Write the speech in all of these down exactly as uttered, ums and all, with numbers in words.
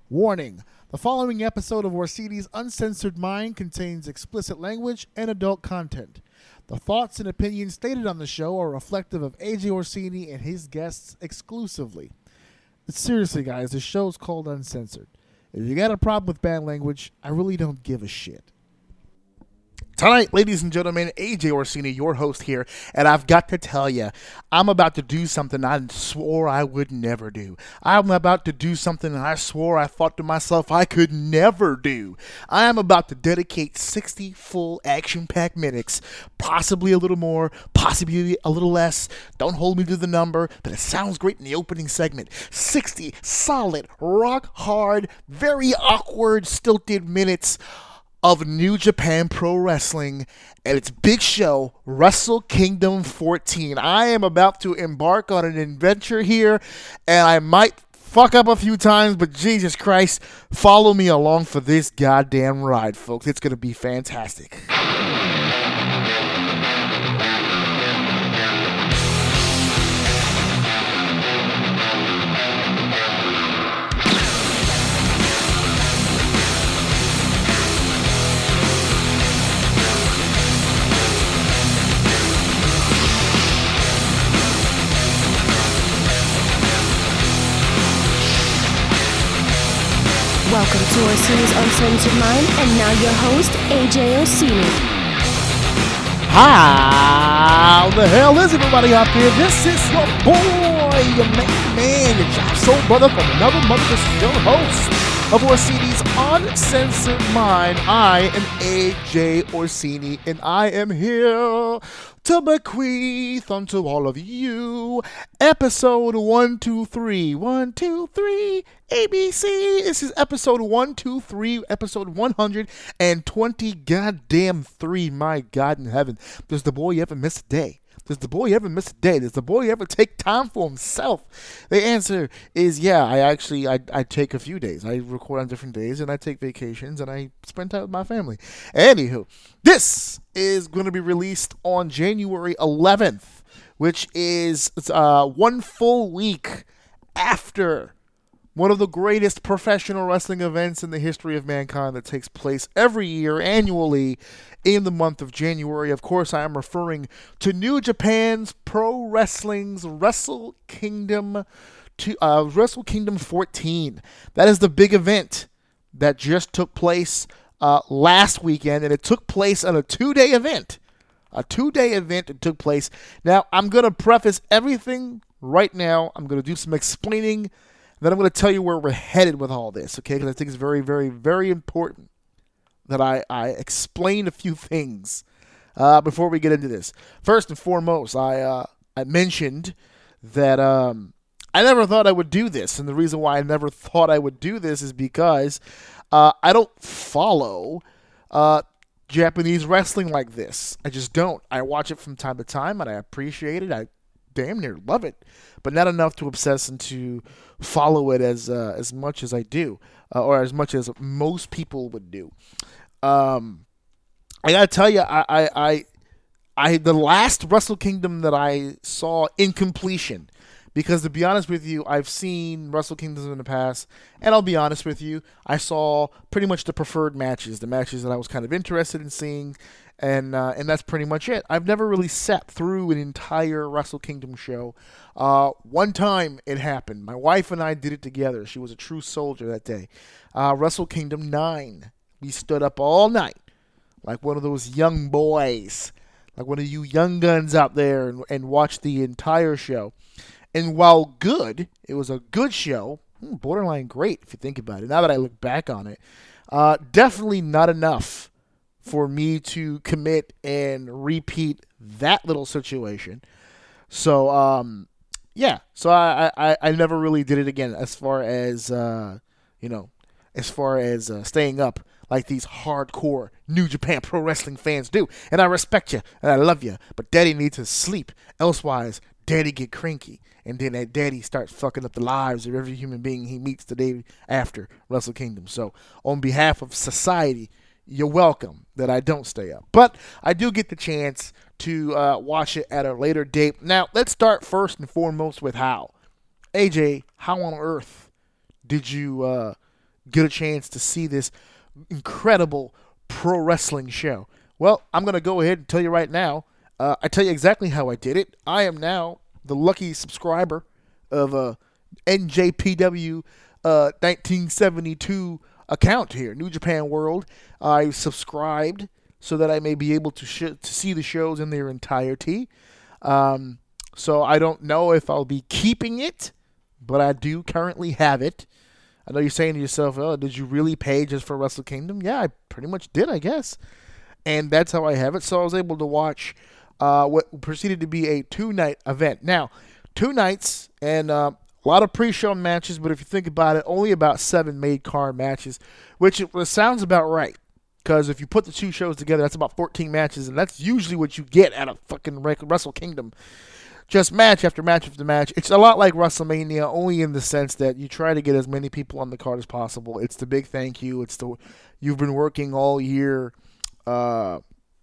Warning: the following episode of Orsini's Uncensored Mind contains explicit language and adult content. The thoughts and opinions stated on the show are reflective of A J Orsini and his guests exclusively. But seriously, guys, the show's called Uncensored. If you got a problem with bad language, I really don't give a shit. Tonight, ladies and gentlemen, A J Orsini, your host here, and I've got to tell you, I'm about to do something I swore I would never do. I'm about to do something I swore I thought to myself I could never do. I am about to dedicate sixty full action-packed minutes, possibly a little more, possibly a little less. Don't hold me to the number, but it sounds great in the opening segment. sixty solid, rock-hard, very awkward, stilted minutes of New Japan Pro Wrestling and its big show, Wrestle Kingdom fourteen. I am about to embark on an adventure here, and I might fuck up a few times, but Jesus Christ, follow me along for this goddamn ride, folks. It's going to be fantastic. Welcome to Orsini's Uncensored Mind, and now your host, A J Orsini. How the hell is everybody out there? This is your boy, your main man, your job soul brother from another mother, the still host of Orsini's Uncensored Mind. I am A J Orsini, and I am here to bequeath unto all of you episode one two three. one two three A B C. This is episode one two three, episode one hundred twenty goddamn three. My God in heaven. Does the boy ever miss a day? Does the boy ever miss a day? Does the boy ever take time for himself? The answer is yeah. I actually, I, I take a few days. I record on different days, and I take vacations, and I spend time with my family. Anywho, this is going to be released on January eleventh, which is uh, one full week after one of the greatest professional wrestling events in the history of mankind that takes place every year, annually, in the month of January. Of course, I am referring to New Japan's Pro Wrestling's Wrestle Kingdom, to, uh, Wrestle Kingdom fourteen. That is the big event that just took place uh, last weekend, and it took place on a two-day event. A two-day event that took place. Now, I'm going to preface everything right now. I'm going to do some explaining. Then I'm going to tell you where we're headed with all this, okay? Because I think it's very, very, very important that I, I explain a few things uh, before we get into this. First and foremost, I uh, I mentioned that um, I never thought I would do this. And the reason why I never thought I would do this is because uh, I don't follow uh, Japanese wrestling like this. I just don't. I watch it from time to time, and I appreciate it. I damn near love it, but not enough to obsess and to follow it as uh, as much as I do, uh, or as much as most people would do. Um, I gotta tell you, I, I, I, I, the last Wrestle Kingdom that I saw in completion, because to be honest with you, I've seen Wrestle Kingdoms in the past, and I'll be honest with you, I saw pretty much the preferred matches, the matches that I was kind of interested in seeing. And uh, and that's pretty much it. I've never really sat through an entire Wrestle Kingdom show. Uh, one time it happened. My wife and I did it together. She was a true soldier that day. Uh, Wrestle Kingdom nine. We stood up all night like one of those young boys, like one of you young guns out there, and, and watched the entire show. And while good, it was a good show, borderline great if you think about it. Now that I look back on it, uh, definitely not enough for me to commit and repeat that little situation. So, um, yeah. So I, I, I never really did it again as far as, uh, you know, as far as uh, staying up like these hardcore New Japan Pro Wrestling fans do. And I respect you, and I love you, but Daddy needs to sleep. Elsewise, Daddy get cranky. And then that Daddy starts fucking up the lives of every human being he meets the day after Wrestle Kingdom. So on behalf of society, you're welcome that I don't stay up. But I do get the chance to uh, watch it at a later date. Now, let's start first and foremost with how. A J, how on earth did you uh, get a chance to see this incredible pro wrestling show? Well, I'm going to go ahead and tell you right now. Uh, I tell you exactly how I did it. I am now the lucky subscriber of a N J P W uh, nineteen seventy-two account here, New Japan World. I subscribed so that I may be able to sh- to see the shows in their entirety. Um, so I don't know if I'll be keeping it, but I do currently have it. I know you're saying to yourself, oh, did you really pay just for Wrestle Kingdom? Yeah, I pretty much did, I guess. And that's how I have it. So I was able to watch uh, what proceeded to be a two-night event. Now, two nights and uh, a lot of pre-show matches, but if you think about it, only about seven made-card matches, which it, it sounds about right. Because if you put the two shows together, that's about fourteen matches, and that's usually what you get at a fucking Wrestle Kingdom. Just match after match after match. It's a lot like WrestleMania, only in the sense that you try to get as many people on the card as possible. It's the big thank you. It's the you've been working all year. Uh,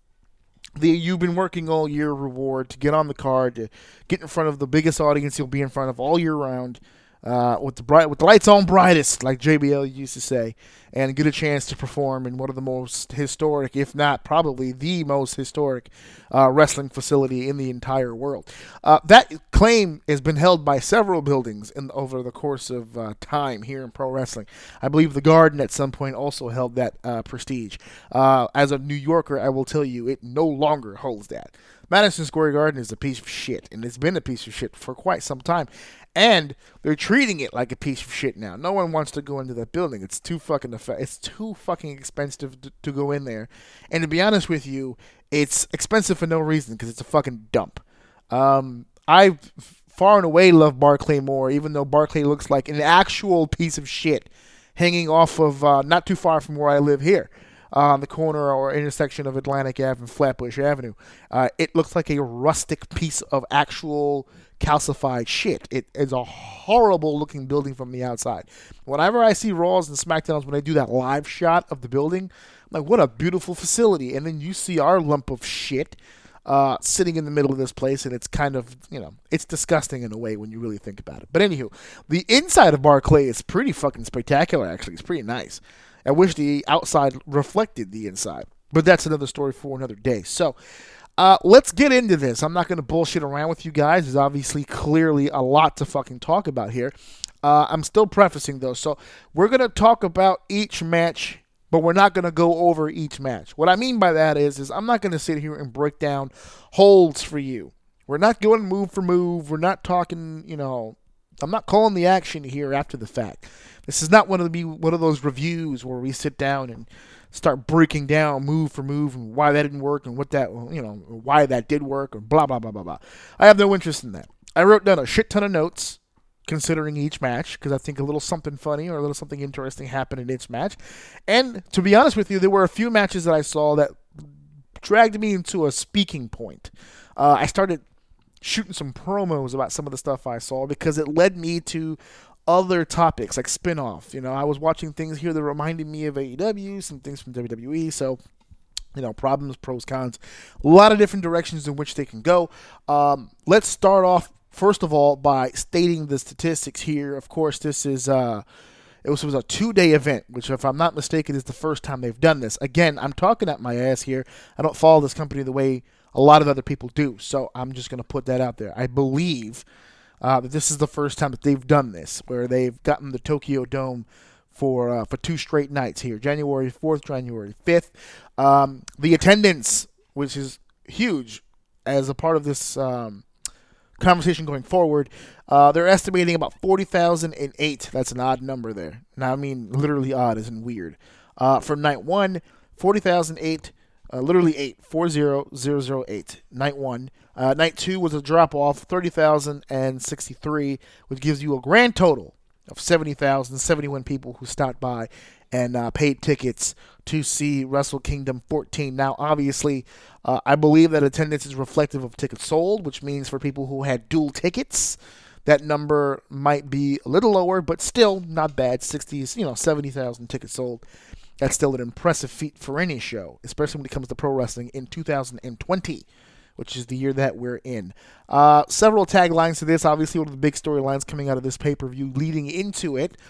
the you've been working all year reward to get on the card, to get in front of the biggest audience you'll be in front of all year round. Uh, with the bright, with the lights on brightest, like J B L used to say, and get a chance to perform in one of the most historic, if not probably the most historic, uh, wrestling facility in the entire world. Uh, that claim has been held by several buildings in over the course of uh, time here in pro wrestling. I believe the Garden at some point also held that uh, prestige. Uh, as a New Yorker, I will tell you, it no longer holds that. Madison Square Garden is a piece of shit, and it's been a piece of shit for quite some time. And they're treating it like a piece of shit now. No one wants to go into that building. It's too fucking it's too fucking expensive to, to go in there. And to be honest with you, it's expensive for no reason because it's a fucking dump. Um, I far and away love Barclay more, even though Barclay looks like an actual piece of shit hanging off of uh, not too far from where I live here. Uh, on the corner or intersection of Atlantic Avenue and Flatbush Avenue. Uh, it looks like a rustic piece of actual calcified shit. It is a horrible looking building from the outside. Whenever I see Raws and SmackDowns, when they do that live shot of the building, I'm like, what a beautiful facility. And then you see our lump of shit uh, sitting in the middle of this place, and it's kind of, you know, it's disgusting in a way when you really think about it. But anywho, the inside of Barclay is pretty fucking spectacular, actually. It's pretty nice. I wish the outside reflected the inside. But that's another story for another day. So, uh, let's get into this. I'm not going to bullshit around with you guys. There's obviously clearly a lot to fucking talk about here. Uh, I'm still prefacing, though. So, we're going to talk about each match, but we're not going to go over each match. What I mean by that is, is I'm not going to sit here and break down holds for you. We're not going move for move. We're not talking, you know, I'm not calling the action here after the fact. This is not one of the one of those reviews where we sit down and start breaking down move for move and why that didn't work and what that, you know, why that did work or blah, blah, blah, blah, blah. I have no interest in that. I wrote down a shit ton of notes considering each match because I think a little something funny or a little something interesting happened in each match. And to be honest with you, there were a few matches that I saw that dragged me into a speaking point. Uh, I started shooting some promos about some of the stuff I saw because it led me to other topics like spin-off. You know, I was watching things here that reminded me of A E W, some things from W W E, so, you know, problems, pros, cons, a lot of different directions in which they can go. Um, let's start off, first of all, by stating the statistics here. Of course, this is, uh, it was, it was a two-day event, which, if I'm not mistaken, is the first time they've done this. Again, I'm talking at my ass here. I don't follow this company the way a lot of other people do, so I'm just going to put that out there. I believe uh, that this is the first time that they've done this, where they've gotten the Tokyo Dome for uh, for two straight nights here, January fourth, January fifth. Um, the attendance, which is huge as a part of this um, conversation going forward, uh, they're estimating about forty thousand eight. That's an odd number there. Now, I mean, literally odd isn't weird. Uh, for night one, forty thousand eight. Uh, literally eight, four zero zero zero eight. Night one. Uh, night two was a drop off, thirty thousand sixty-three, which gives you a grand total of seventy thousand seventy-one people who stopped by and uh, paid tickets to see Wrestle Kingdom fourteen. Now, obviously, uh, I believe that attendance is reflective of tickets sold, which means for people who had dual tickets, that number might be a little lower, but still not bad. sixty, you know, seventy thousand tickets sold. That's still an impressive feat for any show, especially when it comes to pro wrestling in two thousand twenty, which is the year that we're in. Uh, several taglines to this. Obviously, one of the big storylines coming out of this pay-per-view leading into it.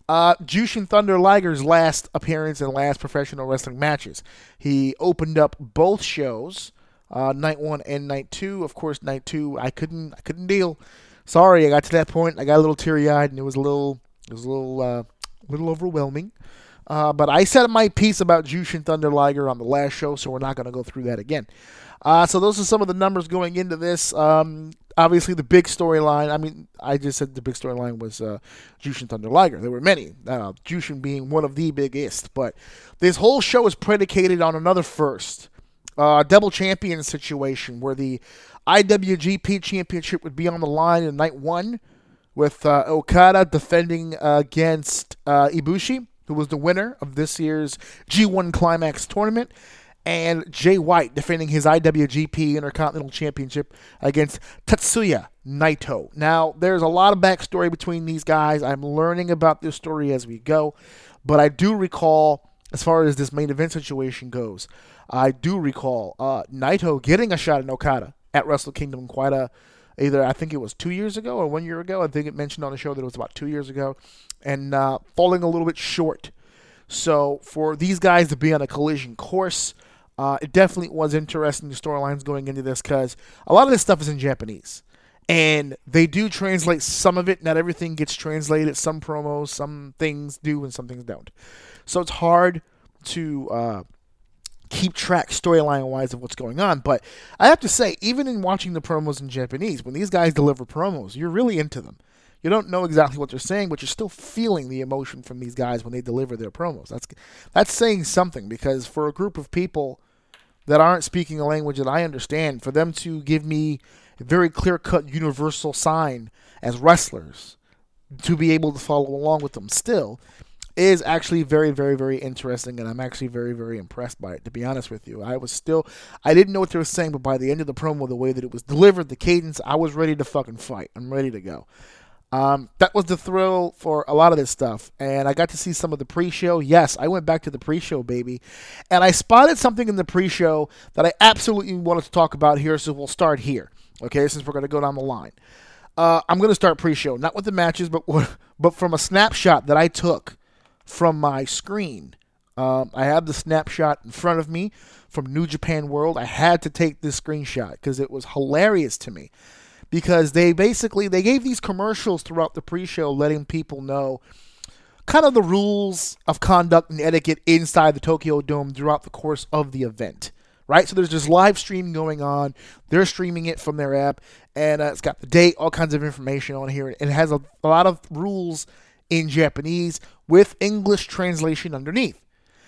Uh, Jushin Thunder Liger's last appearance and last professional wrestling matches. He opened up both shows, uh, night one and night two. Of course, night two, I couldn't, I couldn't deal. Sorry, I got to that point. I got a little teary-eyed, and it was a little, it was a little, uh, little overwhelming. Uh, but I said my piece about Jushin Thunder Liger on the last show, so we're not going to go through that again. Uh, so those are some of the numbers going into this. Um, obviously, the big storyline, I mean, I just said the big storyline was uh, Jushin Thunder Liger. There were many, uh, Jushin being one of the biggest. But this whole show is predicated on another first. A uh, double champion situation where the I W G P Championship would be on the line in night one with uh, Okada defending uh, against uh, Ibushi, who was the winner of this year's G one Climax tournament, and Jay White defending his I W G P Intercontinental Championship against Tatsuya Naito. Now, there's a lot of backstory between these guys. I'm learning about this story as we go, but I do recall, as far as this main event situation goes, I do recall uh, Naito getting a shot at Okada at Wrestle Kingdom quite a, either I think it was two years ago or one year ago. I think it mentioned on the show that it was about two years ago, and uh, falling a little bit short. So for these guys to be on a collision course, uh, it definitely was interesting, the storylines going into this, because a lot of this stuff is in Japanese. And they do translate some of it. Not everything gets translated. Some promos, some things do, and some things don't. So it's hard to uh, keep track storyline-wise of what's going on. But I have to say, even in watching the promos in Japanese, when these guys deliver promos, you're really into them. You don't know exactly what they're saying, but you're still feeling the emotion from these guys when they deliver their promos. That's that's saying something, because for a group of people that aren't speaking a language that I understand, for them to give me a very clear-cut universal sign as wrestlers, to be able to follow along with them still, is actually very, very, very interesting, and I'm actually very, very impressed by it, to be honest with you. I was still, I didn't know what they were saying, but by the end of the promo, the way that it was delivered, the cadence, I was ready to fucking fight. I'm ready to go. Um, that was the thrill for a lot of this stuff, and I got to see some of the pre-show. Yes, I went back to the pre-show, baby, and I spotted something in the pre-show that I absolutely wanted to talk about here, so we'll start here, okay, since we're going to go down the line. Uh, I'm going to start pre-show, not with the matches, but but from a snapshot that I took from my screen. Um, I have the snapshot in front of me from New Japan World. I had to take this screenshot because it was hilarious to me. Because they basically, they gave these commercials throughout the pre-show letting people know kind of the rules of conduct and etiquette inside the Tokyo Dome throughout the course of the event, right? So there's this live stream going on. They're streaming it from their app, and uh, it's got the date, all kinds of information on here. It has a, a lot of rules in Japanese with English translation underneath.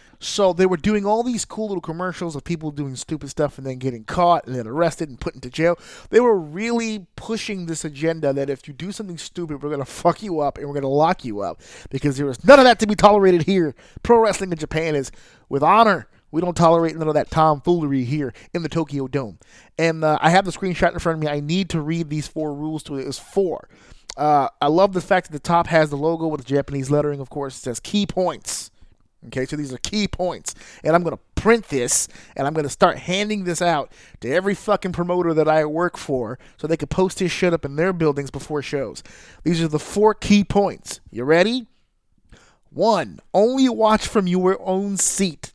So they were doing all these cool little commercials of people doing stupid stuff and then getting caught and then arrested and put into jail. They were really pushing this agenda that if you do something stupid, we're going to fuck you up and we're going to lock you up, because there is none of that to be tolerated here. Pro wrestling in Japan is with honor. We don't tolerate none of that tomfoolery here in the Tokyo Dome. And uh, I have the screenshot in front of me. I need to read these four rules to it. It's four. Uh, I love the fact that the top has the logo with the Japanese lettering, of course. It says key points. Okay, so these are key points, and I'm going to print this, and I'm going to start handing this out to every fucking promoter that I work for so they can post this shit up in their buildings before shows. These are the four key points. You ready? One, only watch from your own seat.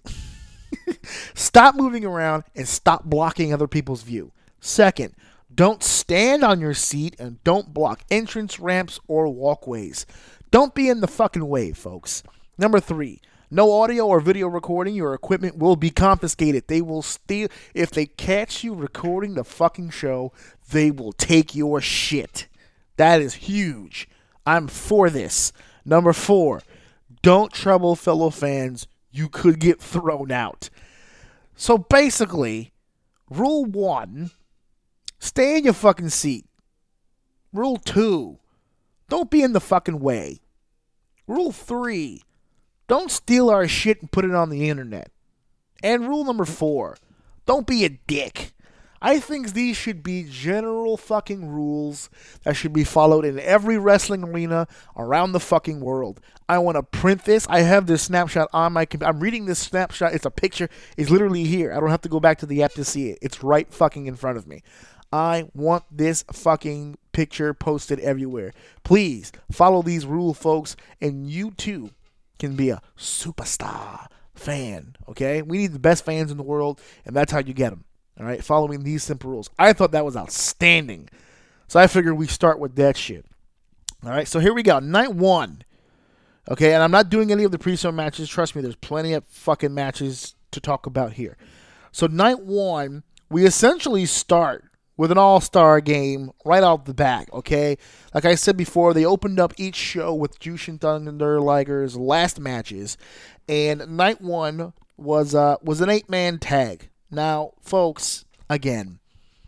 Stop moving around and stop blocking other people's view. Second, don't stand on your seat and don't block entrance ramps or walkways. Don't be in the fucking way, folks. Number three, no audio or video recording. Your equipment will be confiscated. They will steal. If they catch you recording the fucking show, they will take your shit. That is huge. I'm for this. Number four, don't trouble fellow fans. You could get thrown out. So basically, rule one, stay in your fucking seat. Rule two, don't be in the fucking way. Rule three, don't steal our shit and put it on the internet. And rule number four, don't be a dick. I think these should be general fucking rules that should be followed in every wrestling arena around the fucking world. I want to print this. I have this snapshot on my computer. I'm reading this snapshot. It's a picture. It's literally here. I don't have to go back to the app to see it. It's right fucking in front of me. I want this fucking picture posted everywhere. Please follow these rules, folks, and you too can be a superstar fan, okay? We need the best fans in the world, and that's how you get them, all right? Following these simple rules. I thought that was outstanding, so I figured we start with that shit. All right, so here we go. Night one, okay? And I'm not doing any of the pre-show matches. Trust me, there's plenty of fucking matches to talk about here. So night one, we essentially start with an all-star game right off the bat, okay? Like I said before, they opened up each show with Jushin Thunder Liger's last matches, and night one was uh, was an eight-man tag. Now, folks, again,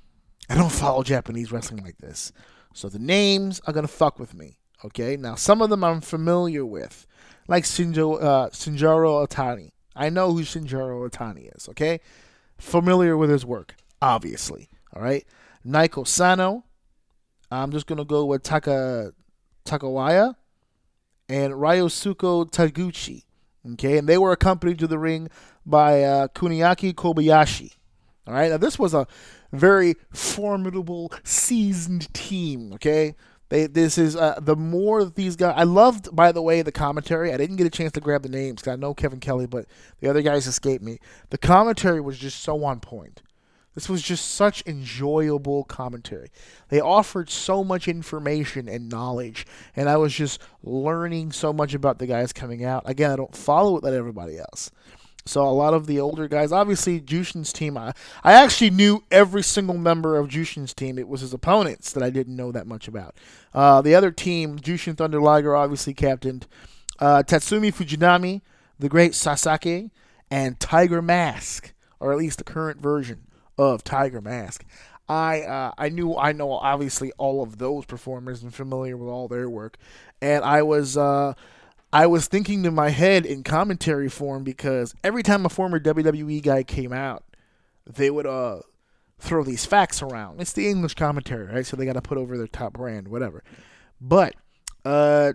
I don't follow Japanese wrestling like this, so the names are going to fuck with me, okay? Now, some of them I'm familiar with, like Shinjo, uh, Shinjiro Otani. I know who Shinjiro Otani is, okay? Familiar with his work, obviously, all right? Naiko Sano. I'm just going to go with Taka Takawaya and Ryosuke Taguchi. Okay, and they were accompanied to the ring by uh, Kuniaki Kobayashi. All right, now this was a very formidable, seasoned team. Okay, they this is uh, the more that these guys. I loved, by the way, the commentary. I didn't get a chance to grab the names because I know Kevin Kelly, but the other guys escaped me. The commentary was just so on point. This was just such enjoyable commentary. They offered so much information and knowledge, and I was just learning so much about the guys coming out. Again, I don't follow it like everybody else. So a lot of the older guys, obviously Jushin's team, I, I actually knew every single member of Jushin's team. It was his opponents that I didn't know that much about. Uh, the other team, Jushin Thunder Liger, obviously captained uh, Tatsumi Fujinami, the Great Sasaki, and Tiger Mask, or at least the current version of Tiger Mask. I uh, I knew I know obviously all of those performers and familiar with all their work, and I was uh, I was thinking to my head in commentary form because every time a former W W E guy came out, they would uh throw these facts around. It's the English commentary, right? So they got to put over their top brand, whatever. But uh,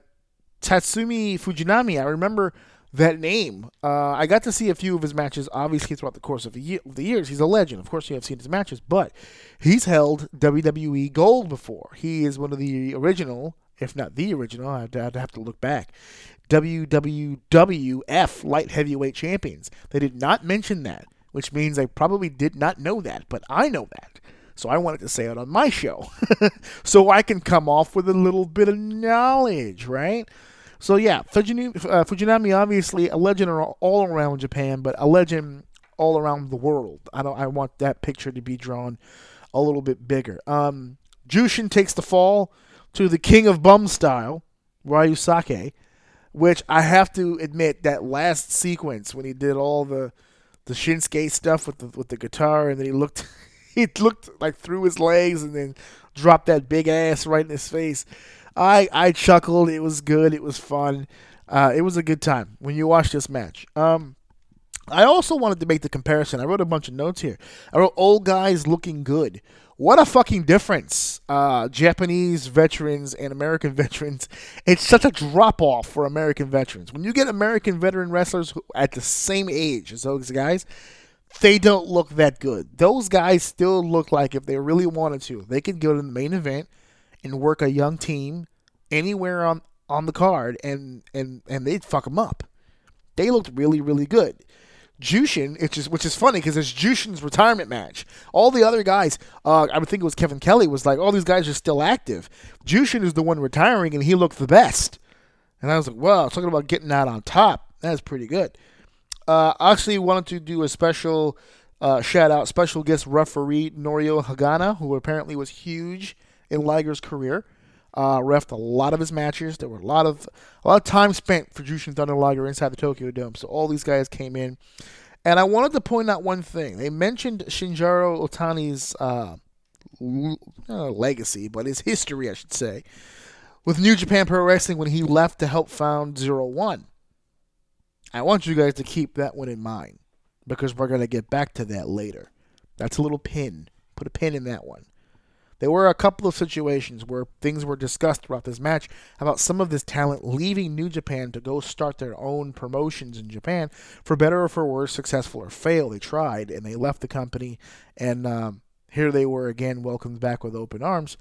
Tatsumi Fujinami, I remember that name. Uh, I got to see a few of his matches, obviously, throughout the course of the, year, the years. He's a legend. Of course, you have seen his matches, but he's held W W E Gold before. He is one of the original, if not the original, I'd, I'd have to look back, W W F Light Heavyweight Champions. They did not mention that, which means I probably did not know that, but I know that. So I wanted to say it on my show. So I can come off with a little bit of knowledge, right? So yeah, Fujinami, uh, Fujinami obviously a legend all around Japan, but a legend all around the world. I don't. I want that picture to be drawn a little bit bigger. Um, Jushin takes the fall to the King of Bum style, Ryusake, which I have to admit that last sequence when he did all the the Shinsuke stuff with the with the guitar, and then he looked he looked like through his legs and then dropped that big ass right in his face. I, I chuckled. It was good. It was fun. Uh, it was a good time when you watch this match. Um, I also wanted to make the comparison. I wrote a bunch of notes here. I wrote old guys looking good. What a fucking difference. Uh, Japanese veterans and American veterans. It's such a drop-off for American veterans. When you get American veteran wrestlers who, at the same age as those guys, they don't look that good. Those guys still look like if they really wanted to, they could go to the main event and work a young team anywhere on, on the card, and, and, and they'd fuck them up. They looked really, really good. Jushin, it's just, which is funny because it's Jushin's retirement match. All the other guys, uh, I would think it was Kevin Kelly, was like, all these guys are still active. Jushin is the one retiring, and he looked the best. And I was like, wow, talking about getting out on top. That's pretty good. Uh, I actually wanted to do a special uh, shout-out, special guest referee Norio Hagana, who apparently was huge in Liger's career. Uh, refed a lot of his matches. There were a lot of a lot of time spent for Jushin Thunder Liger inside the Tokyo Dome. So all these guys came in. And I wanted to point out one thing. They mentioned Shinjiro Otani's uh, uh, legacy, but his history, I should say, with New Japan Pro Wrestling when he left to help found Zero One. I want you guys to keep that one in mind because we're going to get back to that later. That's a little pin. Put a pin in that one. There were a couple of situations where things were discussed throughout this match about some of this talent leaving New Japan to go start their own promotions in Japan, for better or for worse, successful or fail. They tried, and they left the company, and um, here they were again, welcomed back with open arms.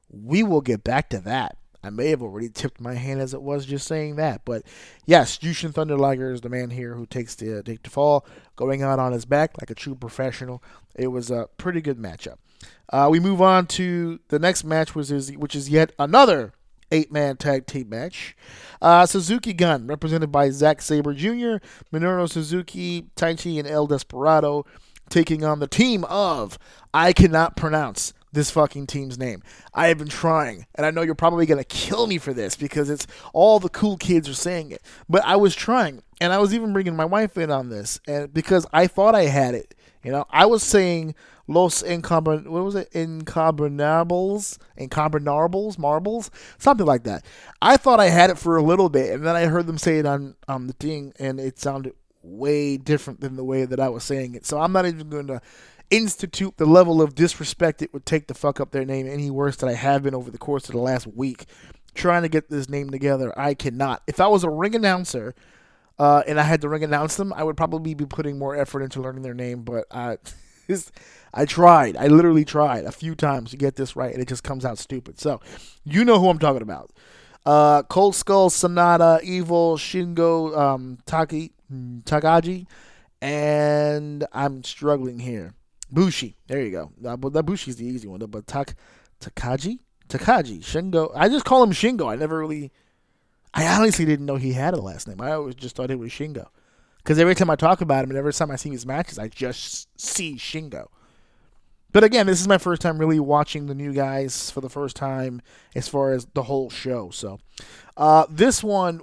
We will get back to that. I may have already tipped my hand as it was just saying that. But yes, Jushin Thunder Liger is the man here who takes the, take the fall, going out on his back like a true professional. It was a pretty good matchup. Uh, we move on to the next match, which is, which is yet another eight-man tag team match. Uh, Suzuki Gun, represented by Zack Sabre Junior, Minoru Suzuki, Taichi, and El Desperado, taking on the team of, I cannot pronounce this fucking team's name. I have been trying, and I know you're probably going to kill me for this because it's all the cool kids are saying it. But I was trying, and I was even bringing my wife in on this, and because I thought I had it. You know, I was saying Los Incomben, what was it? Incombenables? Incombenables? Marbles? Something like that. I thought I had it for a little bit, and then I heard them say it on, on the thing, and it sounded way different than the way that I was saying it. So I'm not even going to institute the level of disrespect it would take to fuck up their name any worse than I have been over the course of the last week trying to get this name together. I cannot. If I was a ring announcer uh, and I had to ring announce them, I would probably be putting more effort into learning their name, but I, I tried. I literally tried a few times to get this right, and it just comes out stupid. So, you know who I'm talking about. Uh, Cold Skull, Sonata, Evil, Shingo, um, Taki, Takagi, and I'm struggling here. Bushi. There you go. Uh, but that Bushi's the easy one. But Tak Takagi? Takagi. Shingo. I just call him Shingo. I never really... I honestly didn't know he had a last name. I always just thought it was Shingo. Because every time I talk about him and every time I see his matches, I just see Shingo. But again, this is my first time really watching the new guys for the first time as far as the whole show. So uh, this one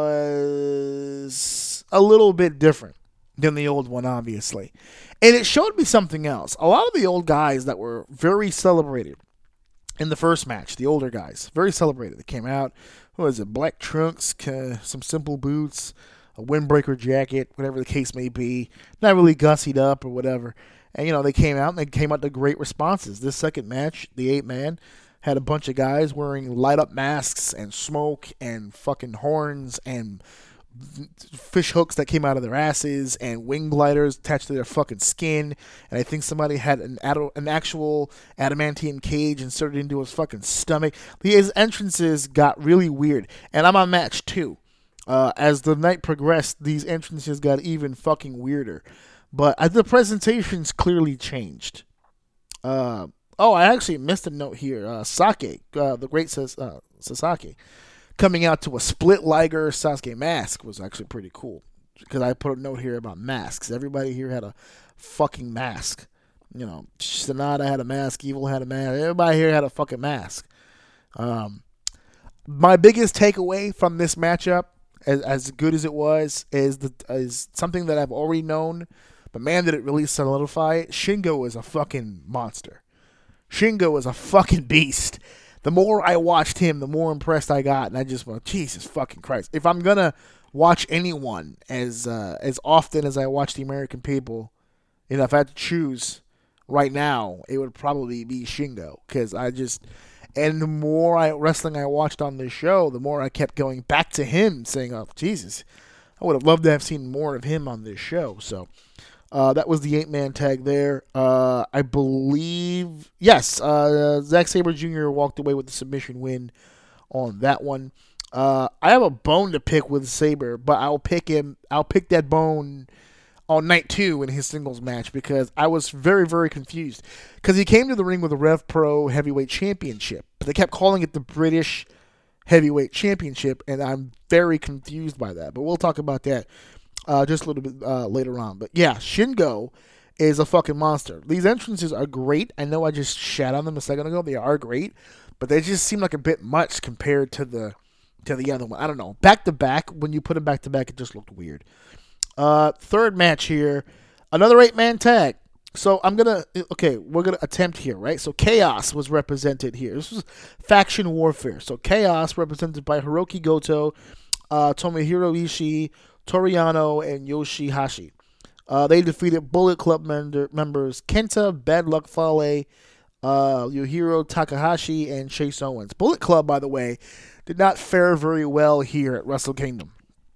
was a little bit different than the old one, obviously. And it showed me something else. A lot of the old guys that were very celebrated in the first match, the older guys, very celebrated. They came out, what was it, black trunks, uh, some simple boots, a windbreaker jacket, whatever the case may be, not really gussied up or whatever. And, you know, they came out and they came out to great responses. This second match, the eight-man, had a bunch of guys wearing light-up masks and smoke and fucking horns and fish hooks that came out of their asses and wing gliders attached to their fucking skin, and I think somebody had an ad- an actual adamantium cage inserted into his fucking stomach. His entrances got really weird, and I'm on match two. Uh, as the night progressed, these entrances got even fucking weirder, but uh, the presentations clearly changed. Uh, oh, I actually missed a note here. Uh, Sake, uh, the great Sas- uh, Sasaki, coming out to a split Liger Sasuke mask was actually pretty cool. Because I put a note here about masks. Everybody here had a fucking mask. You know, Sonata had a mask. Evil had a mask. Everybody here had a fucking mask. Um, my biggest takeaway from this matchup, as, as good as it was, is the is something that I've already known. But man, did it really solidify it. Shingo is a fucking monster. Shingo is a fucking beast. The more I watched him, the more impressed I got, and I just went, Jesus fucking Christ. If I'm gonna watch anyone as uh, as often as I watch the American people, you know, if I had to choose right now, it would probably be Shingo. Because I just, and the more I, wrestling I watched on this show, the more I kept going back to him, saying, oh, Jesus, I would have loved to have seen more of him on this show. So, Uh, that was the eight-man tag there. Uh, I believe, yes, uh, Zack Sabre Junior walked away with the submission win on that one. Uh, I have a bone to pick with Sabre, but I'll pick him. I'll pick that bone on night two in his singles match because I was very, very confused. Because he came to the ring with a Rev Pro Heavyweight Championship, but they kept calling it the British Heavyweight Championship, and I'm very confused by that. But we'll talk about that Uh, just a little bit uh, later on. But yeah, Shingo is a fucking monster. These entrances are great. I know I just shat on them a second ago. They are great. But they just seem like a bit much compared to the to the other one. I don't know. Back to back, when you put them back to back, it just looked weird. Uh, third match here. Another eight-man tag. So I'm going to, okay, we're going to attempt here, right? So Chaos was represented here. This was faction warfare. So Chaos represented by Hiroki Goto, uh, Tomohiro Ishii, Toriano, and Yoshihashi. Uh, they defeated Bullet Club member, members Kenta, Bad Luck Fale, uh, Yohiro Takahashi, and Chase Owens. Bullet Club, by the way, did not fare very well here at Wrestle Kingdom.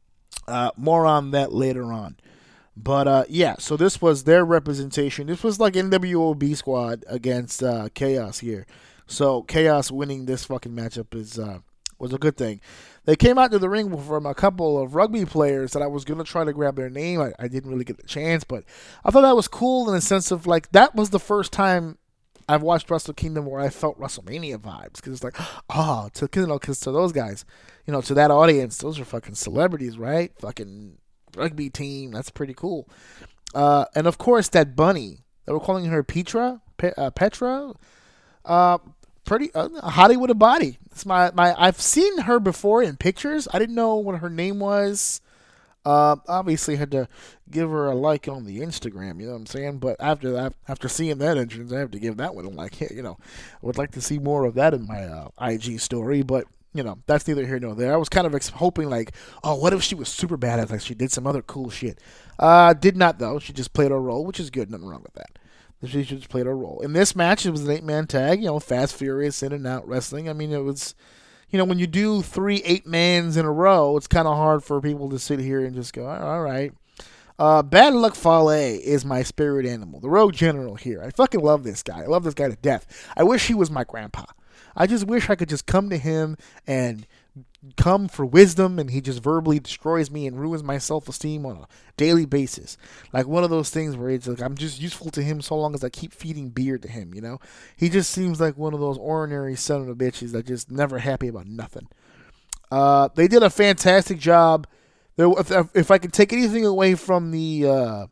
Uh, more on that later on. But, uh, yeah, so this was their representation. This was like N W O B Squad against uh, Chaos here. So Chaos winning this fucking matchup is uh, was a good thing. They came out to the ring from a couple of rugby players that I was going to try to grab their name. I, I didn't really get the chance, but I thought that was cool in the sense of, like, that was the first time I've watched Wrestle Kingdom where I felt WrestleMania vibes. Because it's like, oh, to, you know, because to those guys, you know, to that audience, those are fucking celebrities, right? Fucking rugby team. That's pretty cool. Uh, and, of course, that bunny. They were calling her Petra? Pe- uh, Petra? Uh... Pretty uh, a hottie with a body. It's my, my I've seen her before in pictures. I didn't know what her name was. Uh, obviously had to give her a like on the Instagram. You know what I'm saying? But after that, after seeing that entrance, I have to give that one a like. You know, I would like to see more of that in my uh, I G story. But you know, that's neither here nor there. I was kind of ex- hoping like, oh, what if she was super badass? Like she did some other cool shit. Uh, did not though. She just played her role, which is good. Nothing wrong with that. She just played a role. In this match, it was an eight-man tag, you know, fast, furious, in and out wrestling. I mean, it was, you know, when you do three eight-mans in a row, it's kind of hard for people to sit here and just go, all right. Uh, Bad Luck Fale is my spirit animal, the Rogue General here. I fucking love this guy. I love this guy to death. I wish he was my grandpa. I just wish I could just come to him and come for wisdom, and he just verbally destroys me and ruins my self-esteem on a daily basis. Like one of those things where it's like I'm just useful to him so long as I keep feeding beer to him, you know? He just seems like one of those ordinary son of a bitches that just never happy about nothing. Uh, they did a fantastic job. There, if, if I could take anything away from the uh,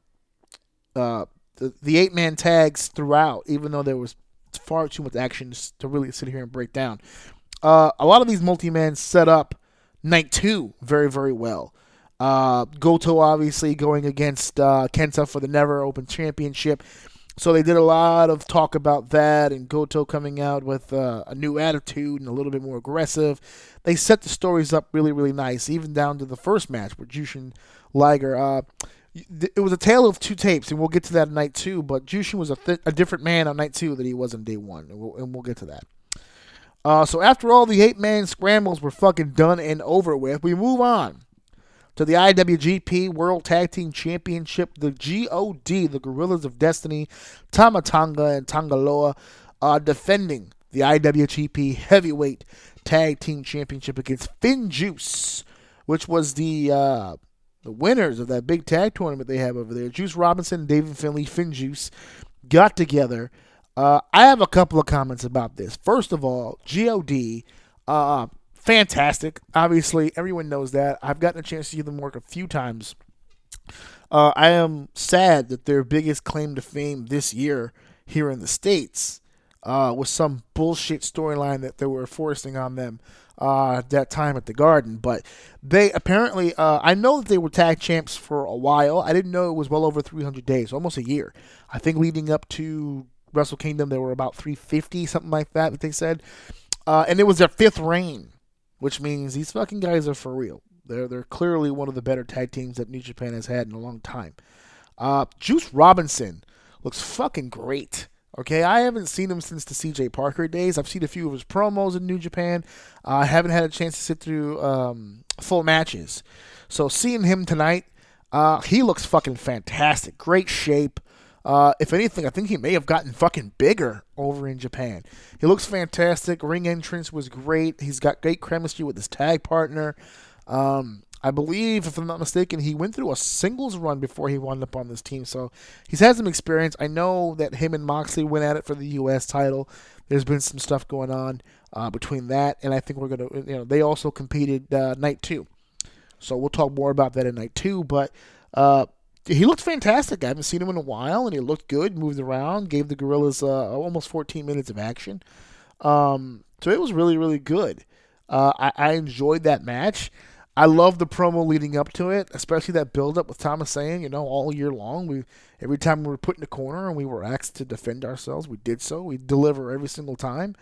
uh, the, the eight-man tags throughout, even though there was far too much action to really sit here and break down, Uh, a lot of these multi-men set up night two very, very well. Uh, Goto obviously going against uh, Kenta for the Never Open Championship. So they did a lot of talk about that, and Goto coming out with uh, a new attitude and a little bit more aggressive. They set the stories up really, really nice, even down to the first match with Jushin Liger. Uh, it was a tale of two tapes, and we'll get to that in night two, but Jushin was a, th- a different man on night two than he was on day one, and we'll, and we'll get to that. Uh, so after all the eight-man scrambles were fucking done and over with, we move on to the I W G P World Tag Team Championship. The G O D, the Gorillas of Destiny, Tama Tonga and Tangaloa, uh, defending the I W G P Heavyweight Tag Team Championship against FinJuice, which was the uh, the winners of that big tag tournament they have over there. Juice Robinson, David Finlay, FinJuice got together. Uh, I have a couple of comments about this. First of all, G O D, uh, fantastic. Obviously, everyone knows that. I've gotten a chance to see them work a few times. Uh, I am sad that their biggest claim to fame this year here in the States uh, was some bullshit storyline that they were forcing on them uh, that time at the Garden. But they apparently, uh, I know that they were tag champs for a while. I didn't know it was well over three hundred days, almost a year. I think leading up to Wrestle Kingdom, they were about three fifty, something like that, that they said. Uh, and it was their fifth reign, which means these fucking guys are for real. They're they're clearly one of the better tag teams that New Japan has had in a long time. Uh, Juice Robinson looks fucking great. Okay, I haven't seen him since the C J Parker days. I've seen a few of his promos in New Japan. Uh, I haven't had a chance to sit through um, full matches. So seeing him tonight, uh, he looks fucking fantastic. Great shape. Uh, if anything, I think he may have gotten fucking bigger over in Japan. He looks fantastic. Ring entrance was great. He's got great chemistry with his tag partner. Um, I believe, if I'm not mistaken, he went through a singles run before he wound up on this team. So he's had some experience. I know that him and Moxley went at it for the U S title. There's been some stuff going on uh, between that, and I think we're going to, you know, they also competed uh, night two. So we'll talk more about that in night two, but uh, he looked fantastic. I haven't seen him in a while, and he looked good, moved around, gave the Gorillas uh, almost fourteen minutes of action. Um, so it was really, really good. Uh, I, I enjoyed that match. I love the promo leading up to it, especially that build-up with Thomas saying, you know, all year long, we every time we were put in a corner and we were asked to defend ourselves, we did so. We deliver every single time.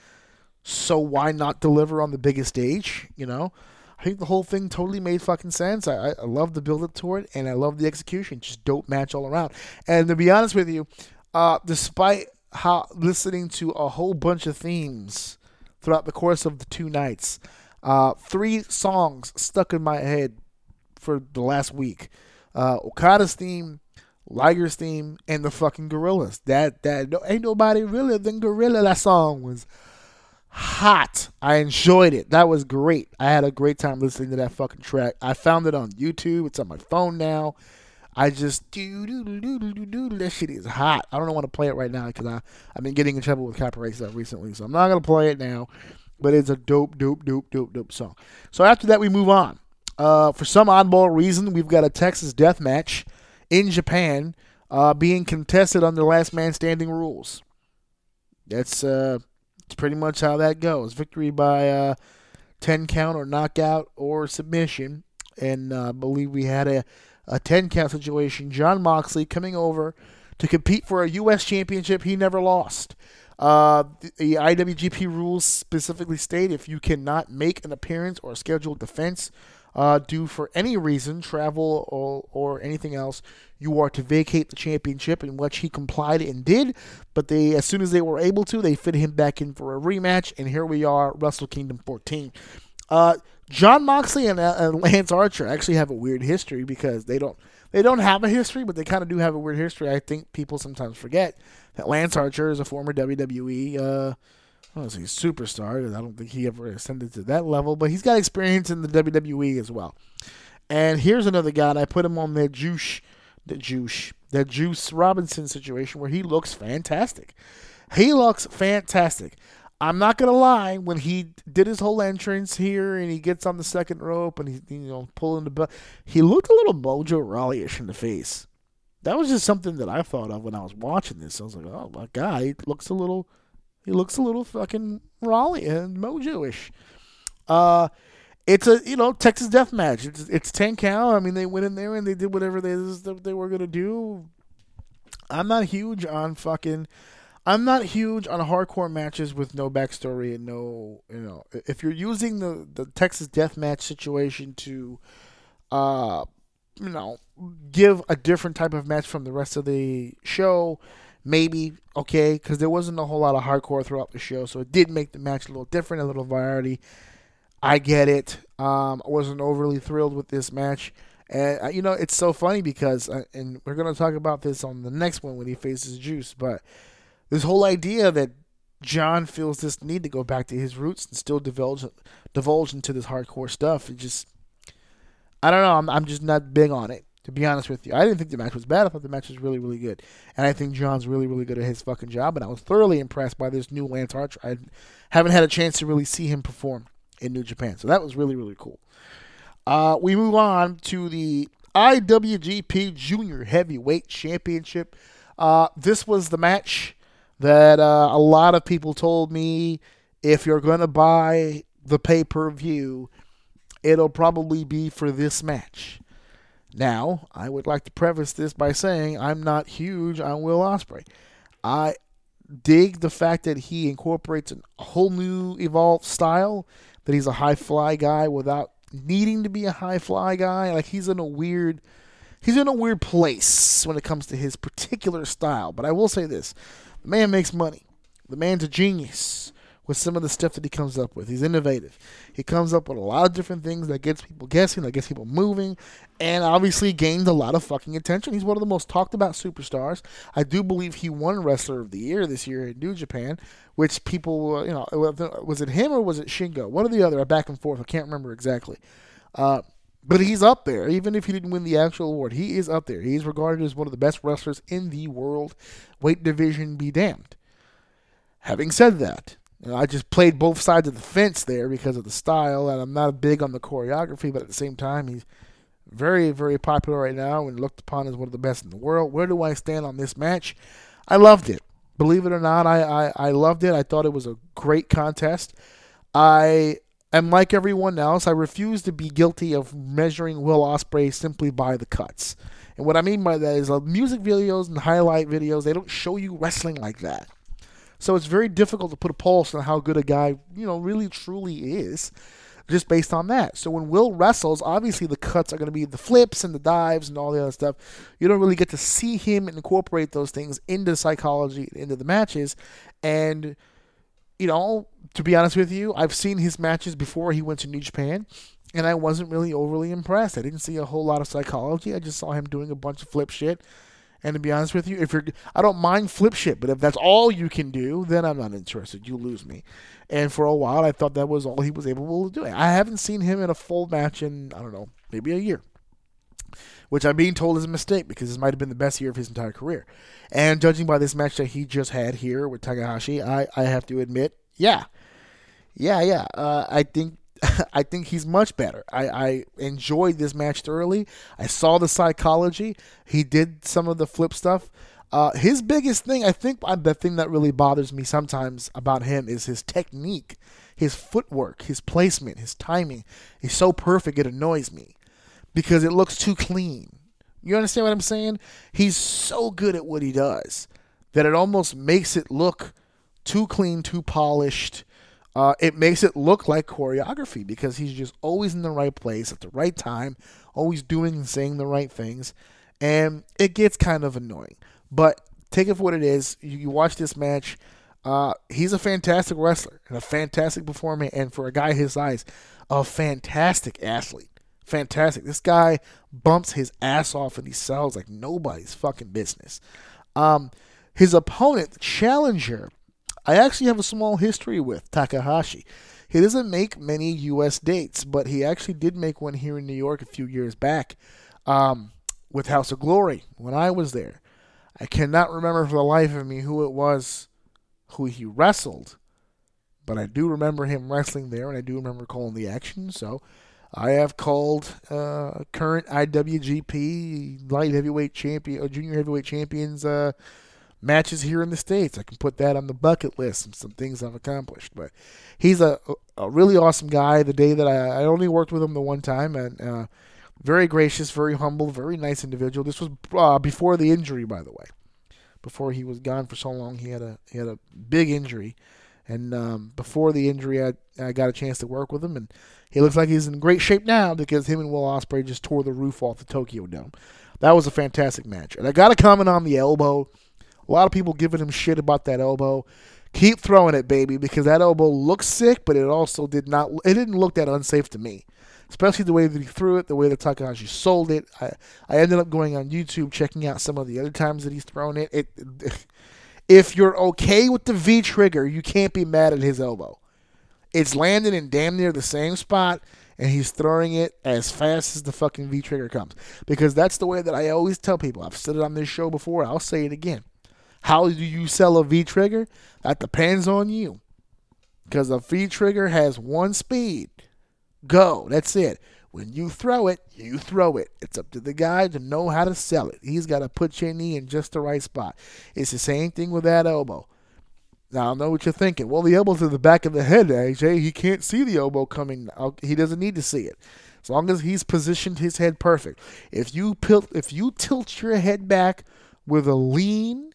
So why not deliver on the biggest stage, you know? I think the whole thing totally made fucking sense. I, I love the build-up to it, and I love the execution. Just dope match all around. And to be honest with you, uh, despite how listening to a whole bunch of themes throughout the course of the two nights, uh, three songs stuck in my head for the last week. Uh, Okada's theme, Liger's theme, and the fucking Gorillas. That, that, no, ain't nobody realer than Gorilla. That song was hot. I enjoyed it. That was great. I had a great time listening to that fucking track. I found it on YouTube. It's on my phone now. I just do do do do do do. That shit is hot. I don't want to play it right now because I I've been getting in trouble with copyright stuff recently, so I'm not gonna play it now. But it's a dope, dope, dope, dope, dope song. So after that, we move on. Uh, for some oddball reason, we've got a Texas death match in Japan uh, being contested under last man standing rules. That's uh, that's pretty much how that goes. Victory by uh, ten count or knockout or submission, and uh, I believe we had a. A ten count situation. Jon Moxley coming over to compete for a U S championship he never lost. Uh, the I W G P rules specifically state if you cannot make an appearance or scheduled defense uh, due for any reason, travel or, or anything else, you are to vacate the championship, in which he complied and did. But they, as soon as they were able to, they fit him back in for a rematch, and here we are, Wrestle Kingdom fourteen. Uh, Jon Moxley and, uh, and Lance Archer actually have a weird history because they don't they don't have a history, but they kind of do have a weird history. I think people sometimes forget that Lance Archer is a former W W E uh, I don't say superstar. I don't think he ever ascended to that level, but he's got experience in the W W E as well. And here's another guy, and I put him on that Juice, the Juice, that Juice Robinson situation where he looks fantastic. He looks fantastic. I'm not gonna lie. When he did his whole entrance here, and he gets on the second rope, and he's you know pulling the belt, he looked a little Mojo Rawley-ish in the face. That was just something that I thought of when I was watching this. I was like, oh my god, he looks a little, he looks a little fucking Rawley and Mojo-ish. Uh, it's a you know Texas death match. It's it's ten count. I mean, they went in there and they did whatever they they were gonna do. I'm not huge on fucking. I'm not huge on hardcore matches with no backstory and no, you know, if you're using the, the Texas deathmatch situation to, uh, you know, give a different type of match from the rest of the show, maybe, okay, because there wasn't a whole lot of hardcore throughout the show, so it did make the match a little different, a little variety. I get it. Um, I wasn't overly thrilled with this match. And, uh, you know, it's so funny because, uh, and we're going to talk about this on the next one when he faces Juice, but this whole idea that John feels this need to go back to his roots and still divulge divulge into this hardcore stuff, it just, I don't know, I'm, I'm just not big on it, to be honest with you. I didn't think the match was bad. I thought the match was really, really good. And I think John's really, really good at his fucking job, and I was thoroughly impressed by this new Lance Archer. I haven't had a chance to really see him perform in New Japan, so that was really, really cool. Uh, we move on to the I W G P Junior Heavyweight Championship. Uh, this was the match that uh, a lot of people told me, if you're going to buy the pay-per-view, it'll probably be for this match. Now, I would like to preface this by saying I'm not huge on Will Ospreay. I dig the fact that he incorporates a whole new evolved style, that he's a high-fly guy without needing to be a high-fly guy. Like, he's in a weird... He's in a weird place when it comes to his particular style. But I will say this. The man makes money. The man's a genius with some of the stuff that he comes up with. He's innovative. He comes up with a lot of different things that gets people guessing, that gets people moving, and obviously gained a lot of fucking attention. He's one of the most talked about superstars. I do believe he won Wrestler of the Year this year in New Japan, which people, you know, was it him or was it Shingo? One or the other, back and forth. I can't remember exactly. Uh, but he's up there. Even if he didn't win the actual award, he is up there. He's regarded as one of the best wrestlers in the world. Weight division be damned. Having said that, you know, I just played both sides of the fence there because of the style, and I'm not big on the choreography, but at the same time, he's very, very popular right now and looked upon as one of the best in the world. Where do I stand on this match? I loved it. Believe it or not, I, I, I loved it. I thought it was a great contest. I am like everyone else. I refuse to be guilty of measuring Will Ospreay simply by the cuts. And what I mean by that is uh, music videos and highlight videos, they don't show you wrestling like that. So it's very difficult to put a pulse on how good a guy, you know, really truly is, just based on that. So when Will wrestles, obviously the cuts are going to be the flips and the dives and all the other stuff. You don't really get to see him incorporate those things into psychology, into the matches. And, you know, to be honest with you, I've seen his matches before he went to New Japan, and I wasn't really overly impressed. I didn't see a whole lot of psychology. I just saw him doing a bunch of flip shit. And to be honest with you, if you're, I don't mind flip shit, but if that's all you can do, then I'm not interested. You lose me. And for a while, I thought that was all he was able to do. I haven't seen him in a full match in, I don't know, maybe a year. Which I'm being told is a mistake because this might have been the best year of his entire career. And judging by this match that he just had here with Takahashi, I, I have to admit, yeah. Yeah, yeah. Uh, I think I think he's much better. I, I enjoyed this match thoroughly. I saw the psychology. He did some of the flip stuff. Uh, his biggest thing, I think the thing that really bothers me sometimes about him is his technique, his footwork, his placement, his timing. He's so perfect it annoys me because it looks too clean. You understand what I'm saying? He's so good at what he does that it almost makes it look too clean, too polished. Uh, it makes it look like choreography because he's just always in the right place at the right time, always doing and saying the right things, and it gets kind of annoying. But take it for what it is. You, you watch this match. Uh, he's a fantastic wrestler and a fantastic performer, and for a guy his size, a fantastic athlete. Fantastic. This guy bumps his ass off and he sells like nobody's fucking business. Um, his opponent, the challenger, I actually have a small history with Takahashi. He doesn't make many U S dates, but he actually did make one here in New York a few years back um, with House of Glory when I was there. I cannot remember for the life of me who it was who he wrestled, but I do remember him wrestling there, and I do remember calling the action. So I have called uh, current I W G P light heavyweight champion or junior heavyweight champions uh, matches here in the States. I can put that on the bucket list and some things I've accomplished. But he's a, a really awesome guy. The day that I, I only worked with him the one time, and uh, very gracious, very humble, very nice individual. This was uh, before the injury, by the way. Before he was gone for so long, he had a he had a big injury, and um, before the injury, I I got a chance to work with him, and he looks like he's in great shape now because him and Will Ospreay just tore the roof off the Tokyo Dome. That was a fantastic match, and I got to comment on the elbow. A lot of people giving him shit about that elbow. Keep throwing it, baby, because that elbow looks sick, but it also did not. It didn't look that unsafe to me, especially the way that he threw it, the way that Takahashi sold it. I, I ended up going on YouTube, checking out some of the other times that he's thrown it. It, it if you're okay with the V trigger, you can't be mad at his elbow. It's landing in damn near the same spot, and he's throwing it as fast as the fucking V trigger comes. Because that's the way that I always tell people. I've said it on this show before. I'll say it again. How do you sell a V trigger? That depends on you. Because a V trigger has one speed. Go. That's it. When you throw it, you throw it. It's up to the guy to know how to sell it. He's got to put your knee in just the right spot. It's the same thing with that elbow. Now, I know what you're thinking. Well, the elbow's to the back of the head, A J. He can't see the elbow coming. He doesn't need to see it. As long as he's positioned his head perfect. If you pil- if you tilt your head back with a lean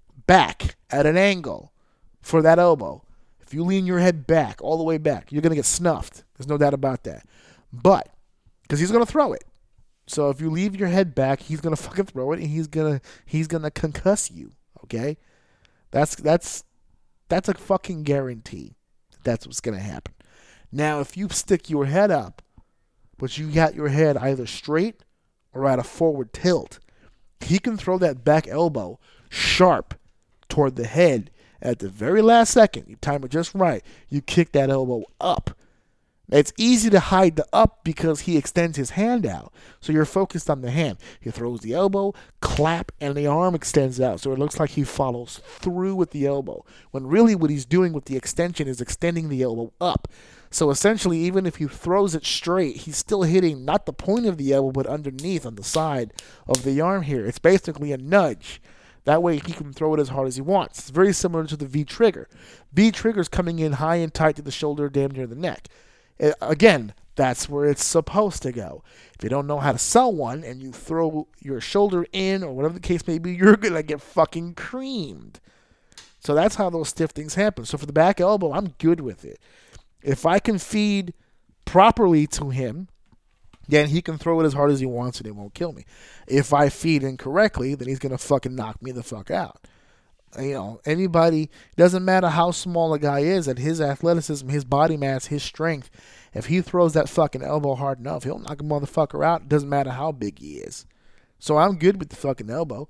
back at an angle for that elbow, if you lean your head back, all the way back, you're going to get snuffed. There's no doubt about that. But, because he's going to throw it. So if you leave your head back, he's going to fucking throw it, and he's going to he's gonna concuss you, okay? That's that's that's a fucking guarantee. That's what's going to happen. Now, if you stick your head up, but you got your head either straight or at a forward tilt, he can throw that back elbow sharp toward the head at the very last second. You time it just right. You kick that elbow up. It's easy to hide the up because he extends his hand out. So you're focused on the hand. He throws the elbow, clap, and the arm extends out. So it looks like he follows through with the elbow. When really what he's doing with the extension is extending the elbow up. So essentially, even if he throws it straight, he's still hitting not the point of the elbow, but underneath on the side of the arm here. It's basically a nudge. That way he can throw it as hard as he wants. It's very similar to the V-trigger. V-trigger's coming in high and tight to the shoulder, damn near the neck. It, again, that's where it's supposed to go. If you don't know how to sell one and you throw your shoulder in or whatever the case may be, you're going to get fucking creamed. So that's how those stiff things happen. So for the back elbow, I'm good with it. If I can feed properly to him, then he can throw it as hard as he wants and it won't kill me. If I feed incorrectly, then he's going to fucking knock me the fuck out. You know, anybody, doesn't matter how small a guy is, at his athleticism, his body mass, his strength, if he throws that fucking elbow hard enough, he'll knock a motherfucker out. It doesn't matter how big he is. So I'm good with the fucking elbow.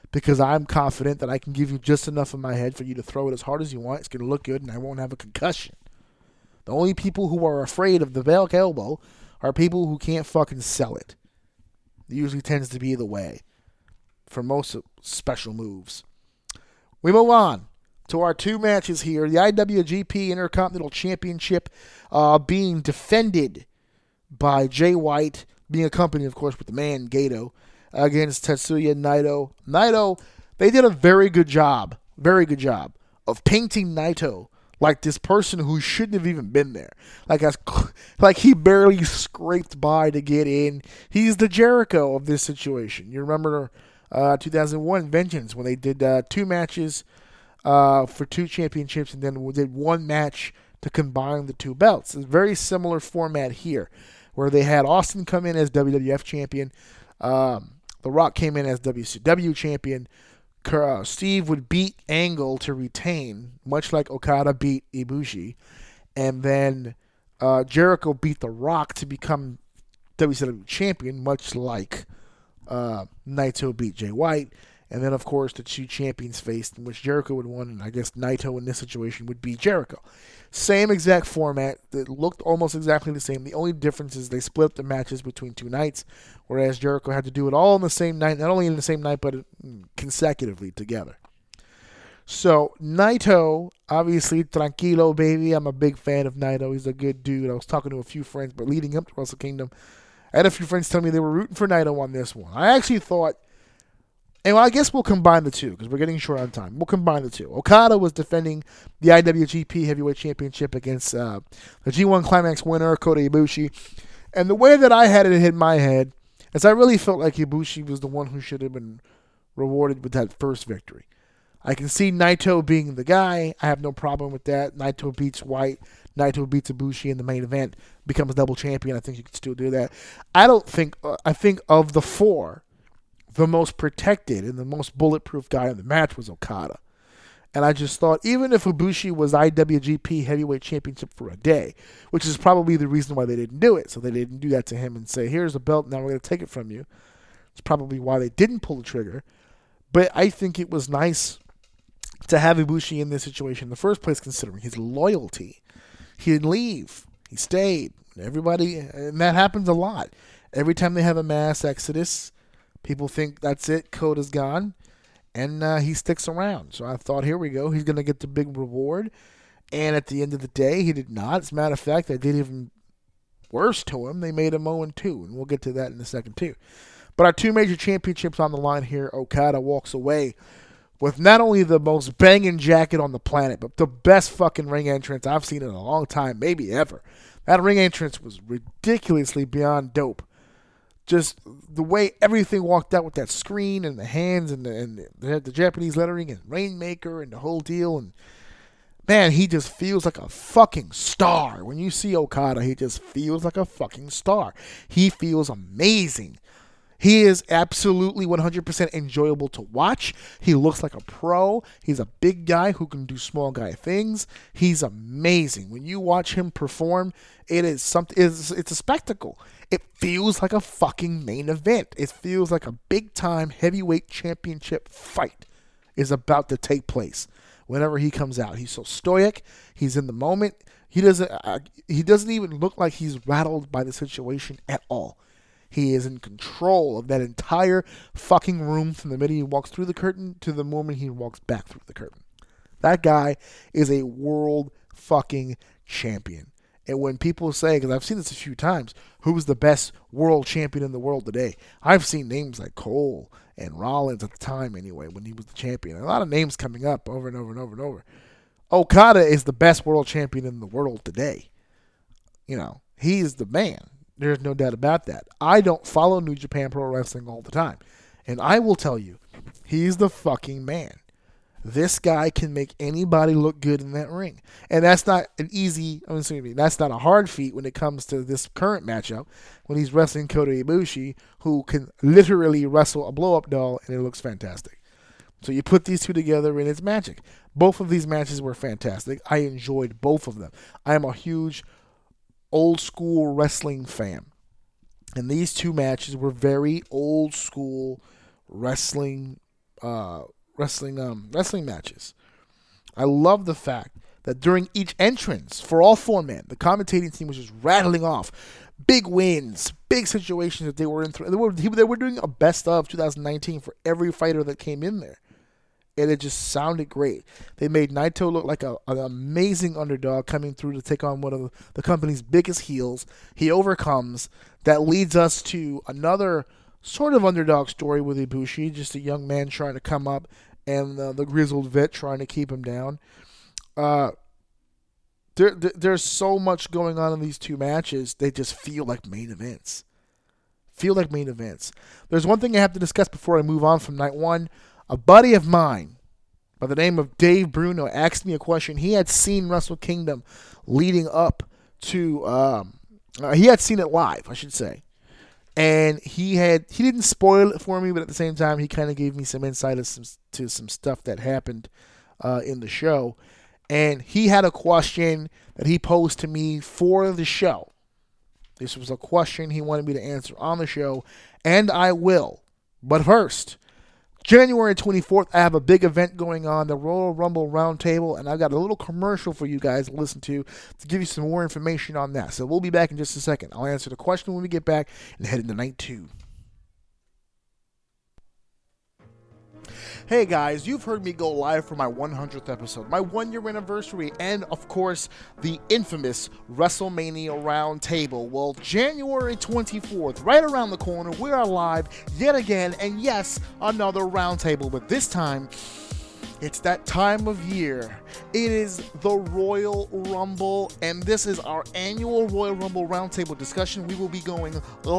because I'm confident that I can give you just enough in my head for you to throw it as hard as you want. It's going to look good, and I won't have a concussion. The only people who are afraid of the back elbow are people who can't fucking sell it. It usually tends to be the way for most special moves. We move on to our two matches here. The I W G P Intercontinental Championship uh, being defended by Jay White, being accompanied, of course, with the man, Gato, against Tetsuya Naito. Naito, they did a very good job, very good job of painting Naito like this person who shouldn't have even been there. Like, as, like he barely scraped by to get in. He's the Jericho of this situation. You remember uh, two thousand one Vengeance when they did uh, two matches uh, for two championships and then we did one match to combine the two belts. It's a very similar format here where they had Austin come in as W W F champion. Um, The Rock came in as W C W champion. Uh, Steve would beat Angle to retain, much like Okada beat Ibushi. And then uh, Jericho beat The Rock to become W C W champion, much like uh, Naito beat Jay White. And then, of course, the two champions faced, in which Jericho would win, and I guess Naito in this situation would beat Jericho. Same exact format. That looked almost exactly the same. The only difference is they split the matches between two nights, whereas Jericho had to do it all in the same night, not only in the same night, but consecutively together. So, Naito, obviously, tranquilo, baby. I'm a big fan of Naito. He's a good dude. I was talking to a few friends, but leading up to Wrestle Kingdom, I had a few friends tell me they were rooting for Naito on this one. I actually thought, and well, I guess we'll combine the two because we're getting short on time. We'll combine the two. Okada was defending the I W G P Heavyweight Championship against uh, the G one Climax winner, Kota Ibushi. And the way that I had it hit my head is I really felt like Ibushi was the one who should have been rewarded with that first victory. I can see Naito being the guy. I have no problem with that. Naito beats White. Naito beats Ibushi in the main event, becomes double champion. I think you can still do that. I don't think, uh, I think of the four, the most protected and the most bulletproof guy in the match was Okada. And I just thought, even if Ibushi was I W G P Heavyweight Championship for a day, which is probably the reason why they didn't do it, so they didn't do that to him and say, here's a belt, now we're going to take it from you. It's probably why they didn't pull the trigger. But I think it was nice to have Ibushi in this situation in the first place, considering his loyalty. He didn't leave. He stayed. Everybody, and that happens a lot. Every time they have a mass exodus, people think that's it, Kota's gone, and uh, he sticks around. So I thought, here we go, he's going to get the big reward. And at the end of the day, he did not. As a matter of fact, they did even worse to him. They made him oh and two, and we'll get to that in a second too. But our two major championships on the line here, Okada walks away with not only the most banging jacket on the planet, but the best fucking ring entrance I've seen in a long time, maybe ever. That ring entrance was ridiculously beyond dope. Just the way everything walked out with that screen and the hands and the, and the, the Japanese lettering and Rainmaker and the whole deal. And man, he just feels like a fucking star. When you see Okada, he just feels like a fucking star. He feels amazing. He is absolutely one hundred percent enjoyable to watch. He looks like a pro. He's a big guy who can do small guy things. He's amazing. When you watch him perform, it is something. It's, it's a spectacle. It feels like a fucking main event. It feels like a big time heavyweight championship fight is about to take place whenever he comes out. He's so stoic. He's in the moment. He doesn't. Uh, he doesn't even look like he's rattled by the situation at all. He is in control of that entire fucking room from the minute he walks through the curtain to the moment he walks back through the curtain. That guy is a world fucking champion. And when people say, because I've seen this a few times, who's the best world champion in the world today? I've seen names like Cole and Rollins at the time anyway, when he was the champion. A lot of names coming up over and over and over and over. Okada is the best world champion in the world today. You know, he is the man. There's no doubt about that. I don't follow New Japan Pro Wrestling all the time. And I will tell you, he's the fucking man. This guy can make anybody look good in that ring. And that's not an easy, I'm assuming, that's not a hard feat when it comes to this current matchup, when he's wrestling Kota Ibushi, who can literally wrestle a blow-up doll, and it looks fantastic. So you put these two together, and it's magic. Both of these matches were fantastic. I enjoyed both of them. I am a huge old school wrestling fan, and these two matches were very old school wrestling uh, wrestling um, wrestling matches. I love the fact that during each entrance for all four men, the commentating team was just rattling off big wins, big situations that they were in. They were, they were doing a best of twenty nineteen for every fighter that came in there. And it just sounded great. They made Naito look like a, an amazing underdog coming through to take on one of the company's biggest heels. He overcomes. That leads us to another sort of underdog story with Ibushi, just a young man trying to come up and uh, the grizzled vet trying to keep him down. Uh, there, there, there's so much going on in these two matches. They just feel like main events. Feel like main events. There's one thing I have to discuss before I move on from night one. A buddy of mine by the name of Dave Bruno asked me a question. He had seen Wrestle Kingdom leading up to, um, uh, he had seen it live, I should say. And he had he didn't spoil it for me, but at the same time, he kind of gave me some insight to some, to some stuff that happened uh, in the show. And he had a question that he posed to me for the show. This was a question he wanted me to answer on the show, and I will. But first, January twenty-fourth, I have a big event going on, the Royal Rumble Roundtable, and I've got a little commercial for you guys to listen to to give you some more information on that. So we'll be back in just a second. I'll answer the question when we get back and head into night two. Hey guys, you've heard me go live for my one hundredth episode, my one-year anniversary, and of course, the infamous WrestleMania Roundtable. Well, January twenty-fourth, right around the corner, we are live yet again, and yes, another roundtable, but this time, it's that time of year. It is the Royal Rumble, and this is our annual Royal Rumble Roundtable discussion. We will be going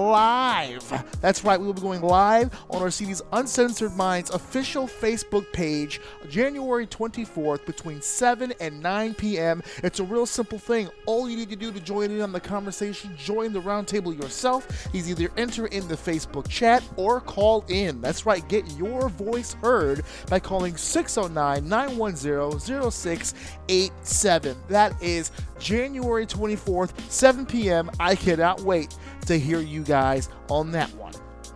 live. That's right, we will be going live on our C D's Uncensored Minds official Facebook page, January twenty-fourth, between seven and nine p.m. It's a real simple thing. All you need to do to join in on the conversation, join the roundtable yourself, is either enter in the Facebook chat or call in. That's right, get your voice heard by calling six oh nine, nine one zero, zero six eight seven. That is January twenty-fourth, seven p.m. I cannot wait to hear you guys on that one.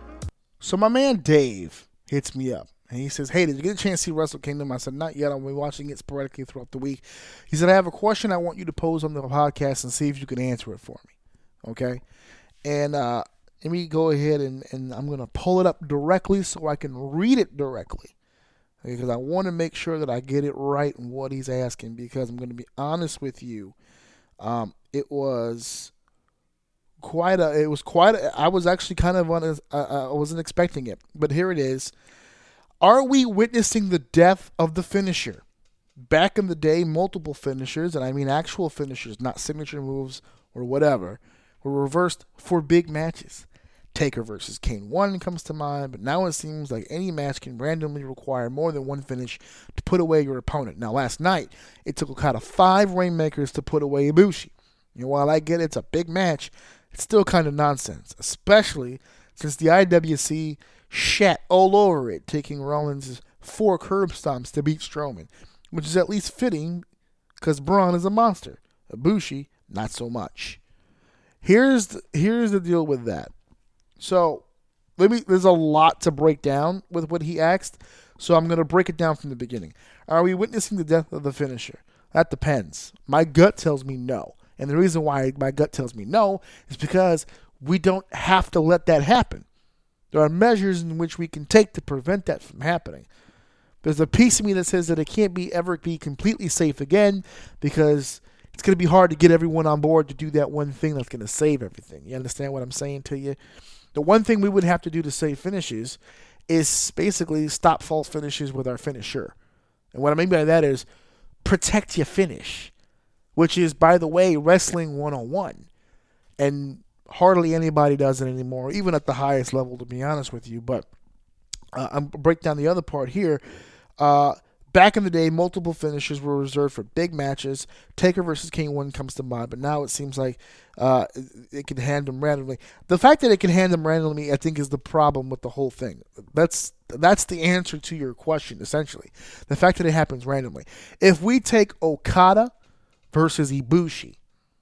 So my man Dave hits me up and he says, hey, did you get a chance to see Wrestle Kingdom? I said, not yet. I'll be watching it sporadically throughout the week. He said, I have a question I want you to pose on the podcast and see if you can answer it for me. Okay? And uh, let me go ahead and, and I'm going to pull it up directly so I can read it directly. Because I want to make sure that I get it right in what he's asking. Because I'm going to be honest with you, um, it was quite a. It was quite. A, I was actually kind of on. A, uh, I wasn't expecting it, but here it is. Are we witnessing the death of the finisher? Back in the day, multiple finishers, and I mean actual finishers, not signature moves or whatever, were reversed for big matches. Taker versus Kane one comes to mind, but now it seems like any match can randomly require more than one finish to put away your opponent. Now, last night, it took kind of five Rainmakers to put away Ibushi. You know, while I get it's a big match, it's still kind of nonsense, especially since the I W C shat all over it, taking Rollins' four curb stomps to beat Strowman, which is at least fitting because Braun is a monster. Ibushi, not so much. Here's the, here's the deal with that. So, let me. There's a lot to break down with what he asked, so I'm going to break it down from the beginning. Are we witnessing the death of the finisher? That depends. My gut tells me no. And the reason why my gut tells me no is because we don't have to let that happen. There are measures in which we can take to prevent that from happening. There's a piece of me that says that it can't be ever be completely safe again because it's going to be hard to get everyone on board to do that one thing that's going to save everything. You understand what I'm saying to you? The one thing we would have to do to save finishes is basically stop false finishes with our finisher. And what I mean by that is protect your finish, which is, by the way, wrestling one oh one. And hardly anybody does it anymore, even at the highest level, to be honest with you. But uh, I'm going to break down the other part here. Uh, back in the day, multiple finishes were reserved for big matches. Taker versus Kane one comes to mind, but now it seems like uh, it can hand them randomly. The fact that it can hand them randomly, I think, is the problem with the whole thing. That's that's the answer to your question, essentially. The fact that it happens randomly. If we take Okada versus Ibushi,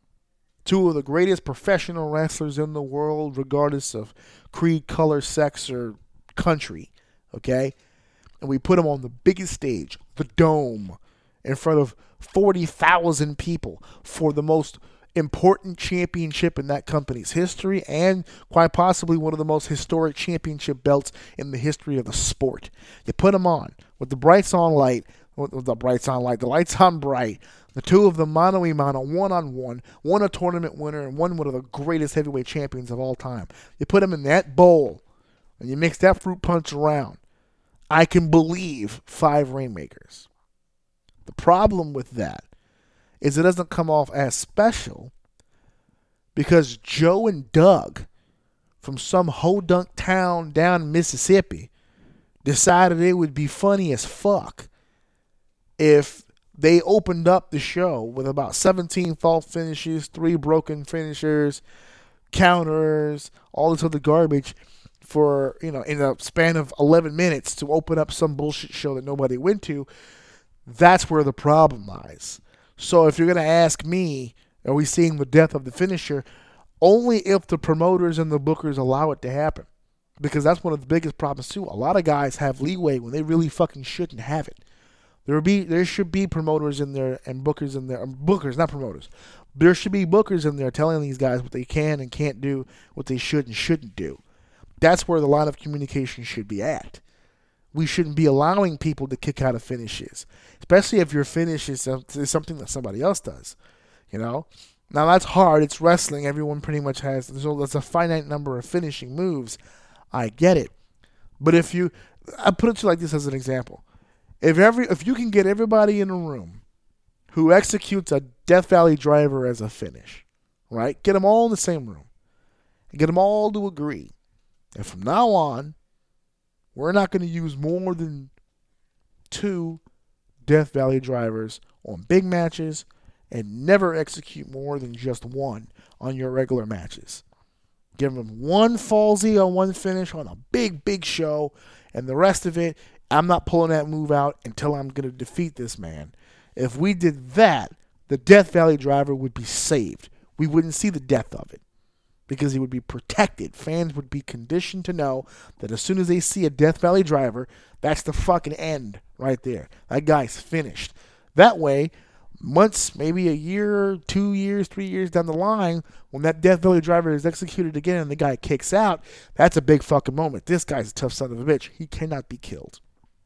two of the greatest professional wrestlers in the world, regardless of creed, color, sex, or country, okay? and we put him on the biggest stage, the Dome, in front of forty thousand people for the most important championship in that company's history and quite possibly one of the most historic championship belts in the history of the sport. You put him on with the brights on light, with the brights on light, the lights on bright, the two of them mano a mano, one-on-one, one a tournament winner and one one of the greatest heavyweight champions of all time. You put them in that bowl and you mix that fruit punch around. I can believe five Rainmakers. The problem with that is it doesn't come off as special because Joe and Doug from some hodunk town down in Mississippi decided it would be funny as fuck if they opened up the show with about seventeen false finishes, three broken finishers, counters, all this other garbage for, you know, in a span of eleven minutes to open up some bullshit show that nobody went to. That's where the problem lies. So if you're going to ask me, are we seeing the death of the finisher? Only if the promoters and the bookers allow it to happen. Because that's one of the biggest problems too. A lot of guys have leeway when they really fucking shouldn't have it. There be there should be promoters in there and bookers in there. Um, bookers, not promoters. There should be bookers in there telling these guys what they can and can't do, what they should and shouldn't do. That's where the line of communication should be at. We shouldn't be allowing people to kick out of finishes, especially if your finish is something that somebody else does. You know, now that's hard. It's wrestling. Everyone pretty much has. There's a finite number of finishing moves. I get it, but if you, I put it to you like this as an example. If every if you can get everybody in a room who executes a Death Valley Driver as a finish, right? Get them all in the same room, and get them all to agree. And from now on, we're not going to use more than two Death Valley Drivers on big matches and never execute more than just one on your regular matches. Give them one fallsy on one finish on a big, big show, and the rest of it, I'm not pulling that move out until I'm going to defeat this man. If we did that, the Death Valley Driver would be saved. We wouldn't see the death of it because he would be protected. Fans would be conditioned to know that as soon as they see a Death Valley Driver, that's the fucking end right there. That guy's finished. That way, months, maybe a year, two years, three years down the line, when that Death Valley Driver is executed again and the guy kicks out, that's a big fucking moment. This guy's a tough son of a bitch. He cannot be killed.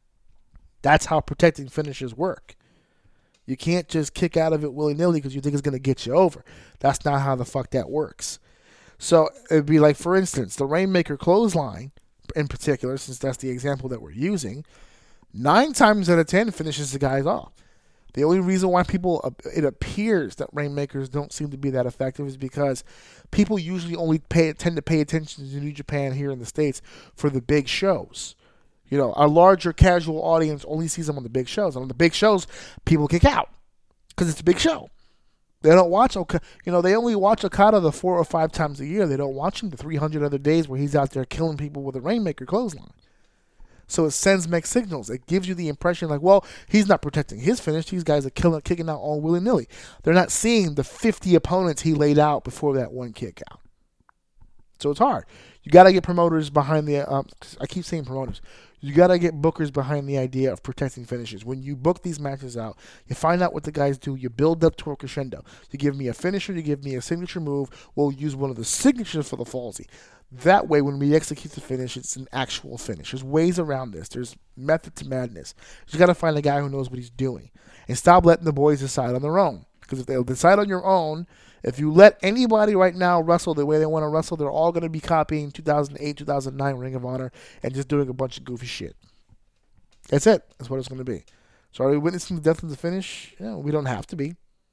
That's how protecting finishes work. You can't just kick out of it willy-nilly because you think it's going to get you over. That's not how the fuck that works. So it'd be like, for instance, the Rainmaker clothesline in particular, since that's the example that we're using, nine times out of ten finishes the guys off. The only reason why people, it appears that Rainmakers don't seem to be that effective is because people usually only pay tend to pay attention to New Japan here in the States for the big shows. You know, a larger casual audience only sees them on the big shows. And on the big shows, people kick out because it's a big show. They don't watch, you know, they only watch Okada the four or five times a year. They don't watch him the three hundred other days where he's out there killing people with a Rainmaker clothesline. So it sends mixed signals. It gives you the impression like, well, he's not protecting his finish. These guys are killing, kicking out all willy-nilly. They're not seeing the fifty opponents he laid out before that one kick out. So it's hard. You got to get promoters behind the, um, I keep saying promoters. You got to get bookers behind the idea of protecting finishes. When you book these matches out, you find out what the guys do. You build up to a crescendo. You give me a finisher. You give me a signature move. We'll use one of the signatures for the fallsy. That way, when we execute the finish, it's an actual finish. There's ways around this. There's method to madness. You got to find a guy who knows what he's doing. And stop letting the boys decide on their own. Because if they'll decide on your own, if you let anybody right now wrestle the way they want to wrestle, they're all going to be copying two thousand eight, two thousand nine Ring of Honor and just doing a bunch of goofy shit. That's it. That's what it's going to be. So are we witnessing the death of the finish? Yeah, we don't have to be.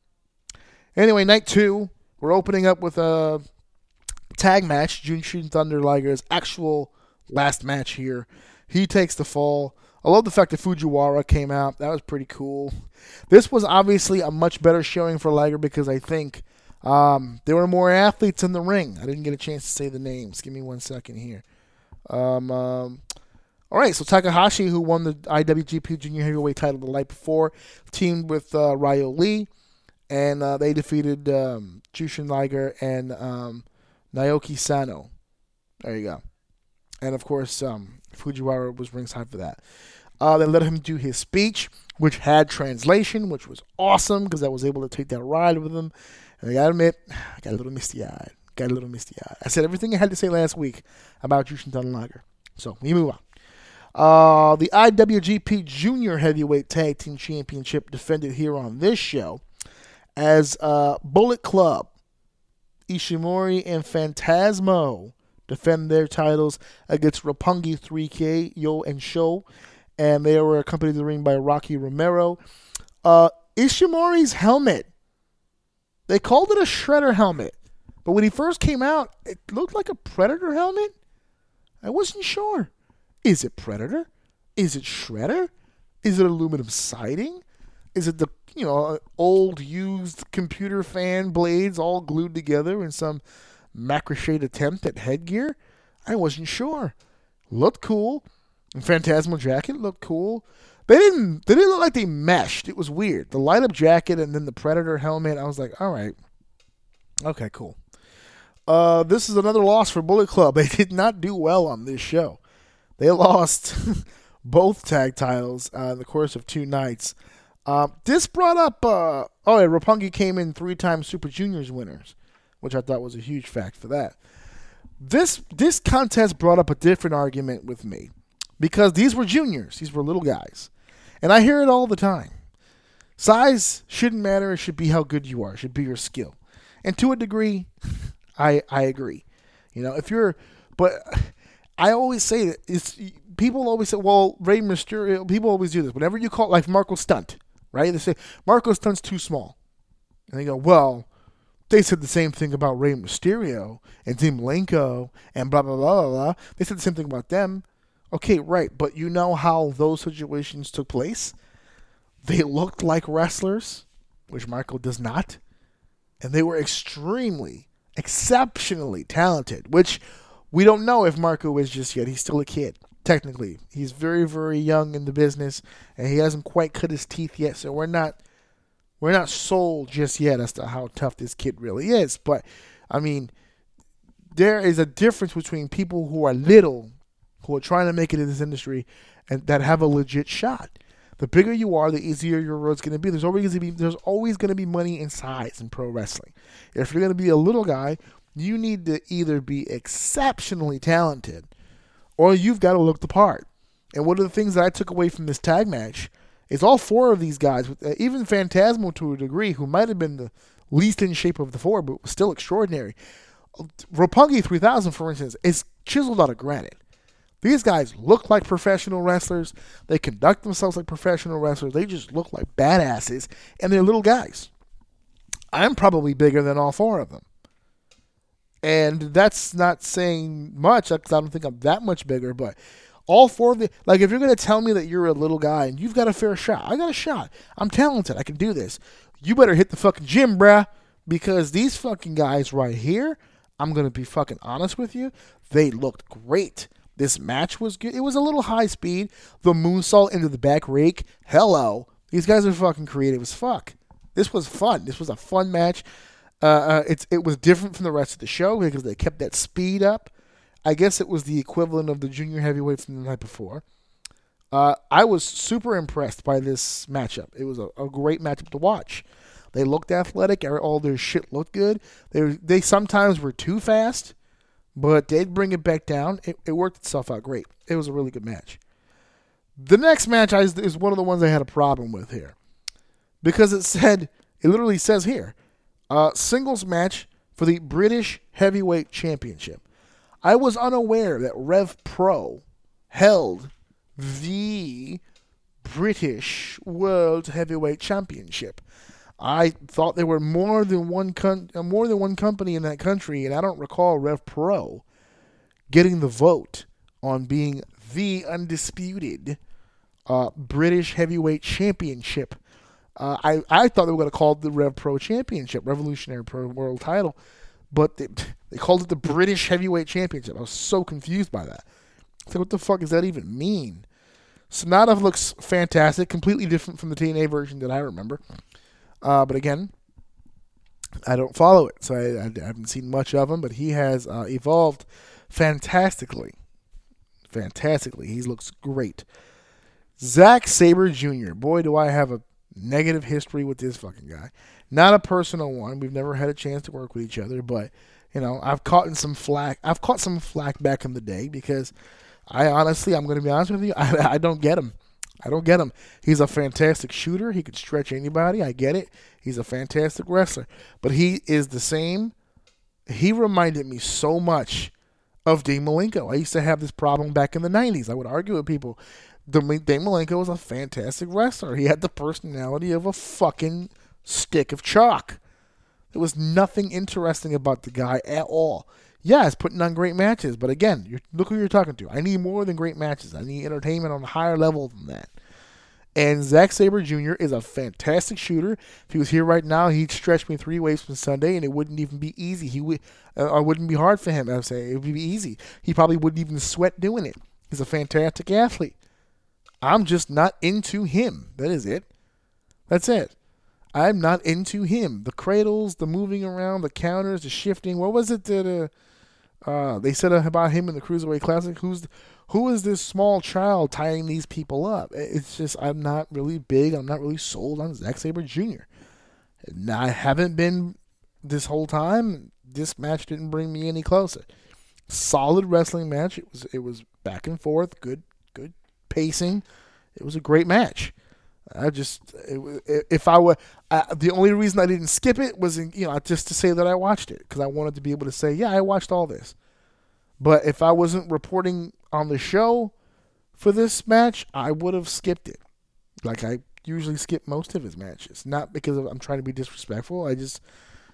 Anyway, night two, we're opening up with a tag match. Jushin Thunder Liger's actual last match here. He takes the fall. I love the fact that Fujiwara came out. That was pretty cool. This was obviously a much better showing for Liger because I think Um, there were more athletes in the ring. I didn't get a chance to say the names. Give me one second here. Um, um, all right, so Takahashi, who won the I W G P Junior Heavyweight title the night before, teamed with uh, Ryo Lee, and uh, they defeated um, Jushin Liger and um, Naoki Sano. There you go. And, of course, um, Fujiwara was ringside for that. Uh, they let him do his speech, which had translation, which was awesome because I was able to take that ride with him. And I gotta admit, I got a little misty-eyed. Got a little misty-eyed. I said everything I had to say last week about Jushin Thunder Liger. So, we move on. Uh, the I W G P Junior Heavyweight Tag Team Championship defended here on this show as uh, Bullet Club, Ishimori, and Phantasmo defend their titles against Roppongi three K, Yo, and Sho, and they were accompanied to the ring by Rocky Romero. Uh, Ishimori's helmet, they called it a Shredder helmet, but when he first came out, it looked like a Predator helmet. I wasn't sure. Is it Predator? Is it Shredder? Is it aluminum siding? Is it the, you know, old used computer fan blades all glued together in some matriched attempt at headgear? I wasn't sure. Looked cool. And Phantasmal jacket looked cool. They didn't they didn't look like they meshed. It was weird. The light up jacket and then the Predator helmet, I was like, all right. Okay, cool. Uh, this is another loss for Bullet Club. They did not do well on this show. They lost both tag titles uh, in the course of two nights. Uh, this brought up, uh, oh yeah, Roppongi came in three-time Super Juniors winners, which I thought was a huge fact for that. This this contest brought up a different argument with me because these were juniors. These were little guys. And I hear it all the time. Size shouldn't matter. It should be how good you are. It should be your skill. And to a degree, I I agree. You know, if you're, but I always say that it's, people always say, well, Rey Mysterio, people always do this. Whenever you call, like Marco Stunt, right? They say, Marco Stunt's too small. And they go, well, they said the same thing about Rey Mysterio and Dean Malenko and blah, blah, blah, blah, blah. They said the same thing about them. Okay, right, but you know how those situations took place? They looked like wrestlers, which Marco does not. And they were extremely, exceptionally talented, which we don't know if Marco is just yet. He's still a kid, technically. He's very, very young in the business, and he hasn't quite cut his teeth yet, so we're not we're not sold just yet as to how tough this kid really is. But, I mean, there is a difference between people who are little, who are trying to make it in this industry, and that have a legit shot. The bigger you are, the easier your road's going to be. There's always going to be there's always going to be money in size in pro wrestling. If you're going to be a little guy, you need to either be exceptionally talented or you've got to look the part. And one of the things that I took away from this tag match is all four of these guys, even Phantasmo to a degree, who might have been the least in shape of the four, but was still extraordinary. Roppongi three thousand, for instance, is chiseled out of granite. These guys look like professional wrestlers. They conduct themselves like professional wrestlers. They just look like badasses, and they're little guys. I'm probably bigger than all four of them. And that's not saying much because I don't think I'm that much bigger, but all four of the, like if you're going to tell me that you're a little guy and you've got a fair shot, I got a shot. I'm talented. I can do this. You better hit the fucking gym, bruh, because these fucking guys right here, I'm going to be fucking honest with you, they looked great. This match was good. It was a little high speed. The moonsault into the back rake. Hello. These guys are fucking creative as fuck. This was fun. This was a fun match. Uh, uh, it's it was different from the rest of the show because they kept that speed up. I guess it was the equivalent of the junior heavyweight from the night before. Uh, I was super impressed by this matchup. It was a, a great matchup to watch. They looked athletic. All their shit looked good. They were, they sometimes were too fast, but they'd bring it back down. It, it worked itself out great. It was a really good match. The next match is, is one of the ones I had a problem with here because it said, it literally says here, Uh, singles match for the British Heavyweight Championship. I was unaware that Rev Pro held the British World Heavyweight Championship. I thought there were more than one con- more than one company in that country, and I don't recall Rev Pro getting the vote on being the undisputed uh, British Heavyweight Championship. Uh, I, I thought they were going to call it the Rev Pro Championship, Revolutionary Pro World Title, but they, they called it the British Heavyweight Championship. I was so confused by that. So what the fuck does that even mean? Sonata looks fantastic, completely different from the T N A version that I remember. Uh, but again, I don't follow it, so I, I haven't seen much of him, but he has uh, evolved fantastically. Fantastically. He looks great. Zack Sabre Junior Boy, do I have a negative history with this fucking guy. Not a personal one. We've never had a chance to work with each other, but, you know, I've caught in some flack. I've caught some flack back in the day because I honestly, I'm going to be honest with you, I, I don't get him. I don't get him. He's a fantastic shooter. He could stretch anybody. I get it. He's a fantastic wrestler. But he is the same. He reminded me so much of Dean Malenko. I used to have this problem back in the nineties. I would argue with people. Dean Malenko was a fantastic wrestler. He had the personality of a fucking stick of chalk. There was nothing interesting about the guy at all. Yeah, he's putting on great matches, but again, you're, look who you're talking to. I need more than great matches. I need entertainment on a higher level than that. And Zack Sabre Junior is a fantastic shooter. If he was here right now, he'd stretch me three ways from Sunday, and it wouldn't even be easy. He would, uh, or wouldn't be hard for him. I would say it would be easy. He probably wouldn't even sweat doing it. He's a fantastic athlete. I'm just not into him. That is it. That's it. I'm not into him. The cradles, the moving around, the counters, the shifting. What was it that uh, uh, they said about him in the Cruiserweight Classic? Who's who is this small child tying these people up? It's just I'm not really big. I'm not really sold on Zack Sabre Junior And I haven't been this whole time. This match didn't bring me any closer. Solid wrestling match. It was it was back and forth. Good good pacing. It was a great match. I just, it, if I were, I, the only reason I didn't skip it was, in, you know, just to say that I watched it because I wanted to be able to say, yeah, I watched all this. But if I wasn't reporting on the show for this match, I would have skipped it. Like I usually skip most of his matches, not because of, I'm trying to be disrespectful. I just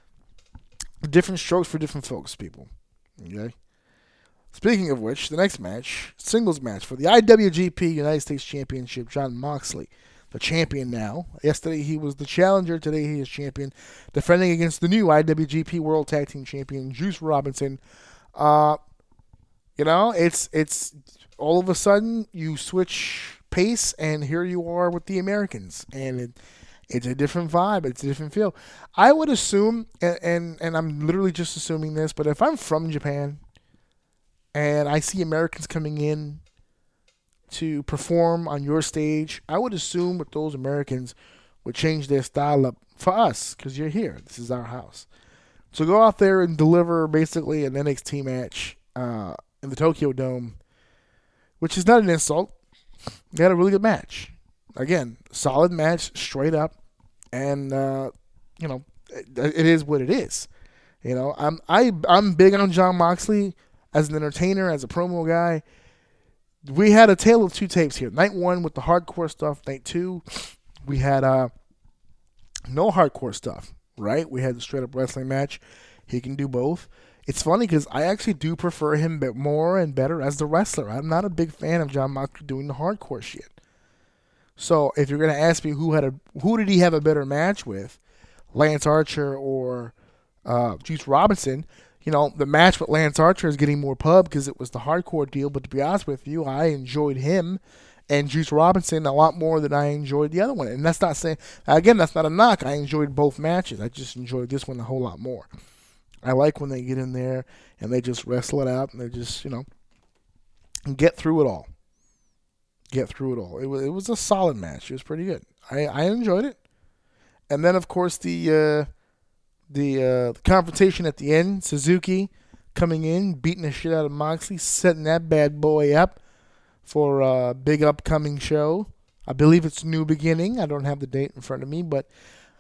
different strokes for different folks, people. Okay. Speaking of which, the next match, singles match for the I W G P United States Championship, Jon Moxley. The champion now. Yesterday he was the challenger. Today he is champion. Defending against the new I W G P World Tag Team Champion, Juice Robinson. Uh, you know, it's it's all of a sudden you switch pace and here you are with the Americans. And it, it's a different vibe. It's a different feel. I would assume, and, and, and I'm literally just assuming this, but if I'm from Japan and I see Americans coming in to perform on your stage, I would assume that those Americans would change their style up for us because you're here. This is our house. So go out there and deliver basically an N X T match uh, in the Tokyo Dome, which is not an insult. They had a really good match. Again, solid match, straight up, and uh, you know it, it is what it is. You know, I'm I I'm big on Jon Moxley as an entertainer, as a promo guy. We had a tale of two tapes here. Night one with the hardcore stuff. Night two, we had uh, no hardcore stuff, right? We had the straight-up wrestling match. He can do both. It's funny because I actually do prefer him more and better as the wrestler. I'm not a big fan of Jon Moxley doing the hardcore shit. So if you're going to ask me who had a who did he have a better match with, Lance Archer or uh, Juice Robinson, you know, the match with Lance Archer is getting more pub because it was the hardcore deal. But to be honest with you, I enjoyed him and Juice Robinson a lot more than I enjoyed the other one. And that's not saying, again, that's not a knock. I enjoyed both matches. I just enjoyed this one a whole lot more. I like when they get in there and they just wrestle it out and they just, you know, get through it all. Get through it all. It was, it was a solid match. It was pretty good. I, I enjoyed it. And then, of course, the... Uh, The, uh, the confrontation at the end, Suzuki coming in, beating the shit out of Moxley, setting that bad boy up for a big upcoming show. I believe it's New Beginning. I don't have the date in front of me, but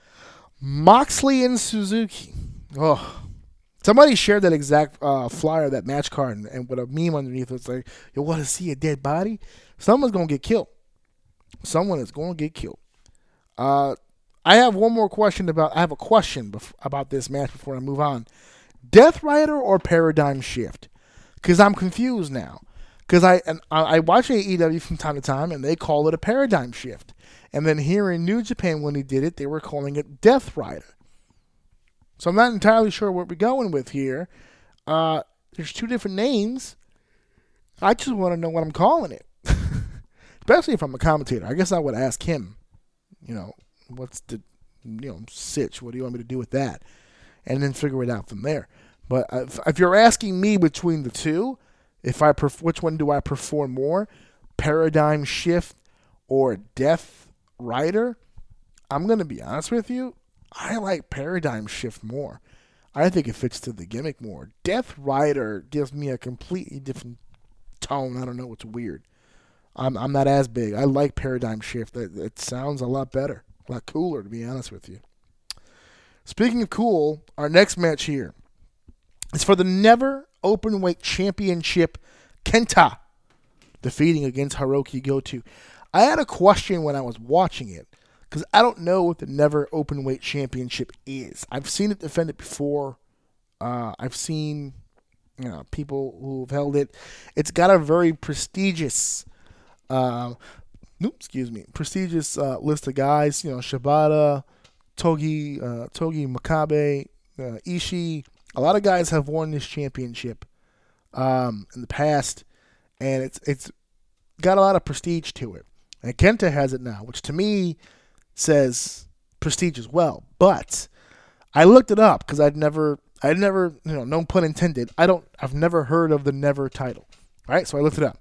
Moxley and Suzuki. Oh, somebody shared that exact uh, flyer, that match card, and, and with a meme underneath. It's like, you want to see a dead body? Someone's going to get killed. Someone is going to get killed. Uh... I have one more question about. I have a question bef- about this match before I move on. Death Rider or Paradigm Shift? Because I'm confused now. Because I and I watch A E W from time to time, and they call it a Paradigm Shift. And then here in New Japan, when they did it, they were calling it Death Rider. So I'm not entirely sure what we're going with here. Uh, there's two different names. I just want to know what I'm calling it. Especially if I'm a commentator. I guess I would ask him, you know, what's the, you know, sitch? What do you want me to do with that? And then figure it out from there. But if, if you're asking me between the two, if I pref- which one do I prefer more, Paradigm Shift or Death Rider, I'm going to be honest with you, I like Paradigm Shift more. I think it fits to the gimmick more. Death Rider gives me a completely different tone. I don't know, it's weird. I'm I'm not as big. I like Paradigm Shift. It, it sounds a lot better, a lot cooler, to be honest with you. Speaking of cool, our next match here is for the Never Openweight Championship. Kenta defeating against Hiroki Goto. I had a question when I was watching it, because I don't know what the Never Openweight Championship is. I've seen it defended before. Uh, I've seen, you know, people who've held it. It's got a very prestigious, uh, nope, excuse me, prestigious uh, list of guys. You know, Shibata, Togi, uh, Togi Makabe, uh, Ishii. A lot of guys have won this championship um, in the past, and it's it's got a lot of prestige to it. And Kenta has it now, which to me says prestige as well. But I looked it up because I'd never, I'd never, you know, no pun intended. I don't, I've never heard of the Never title. All right, so I looked it up,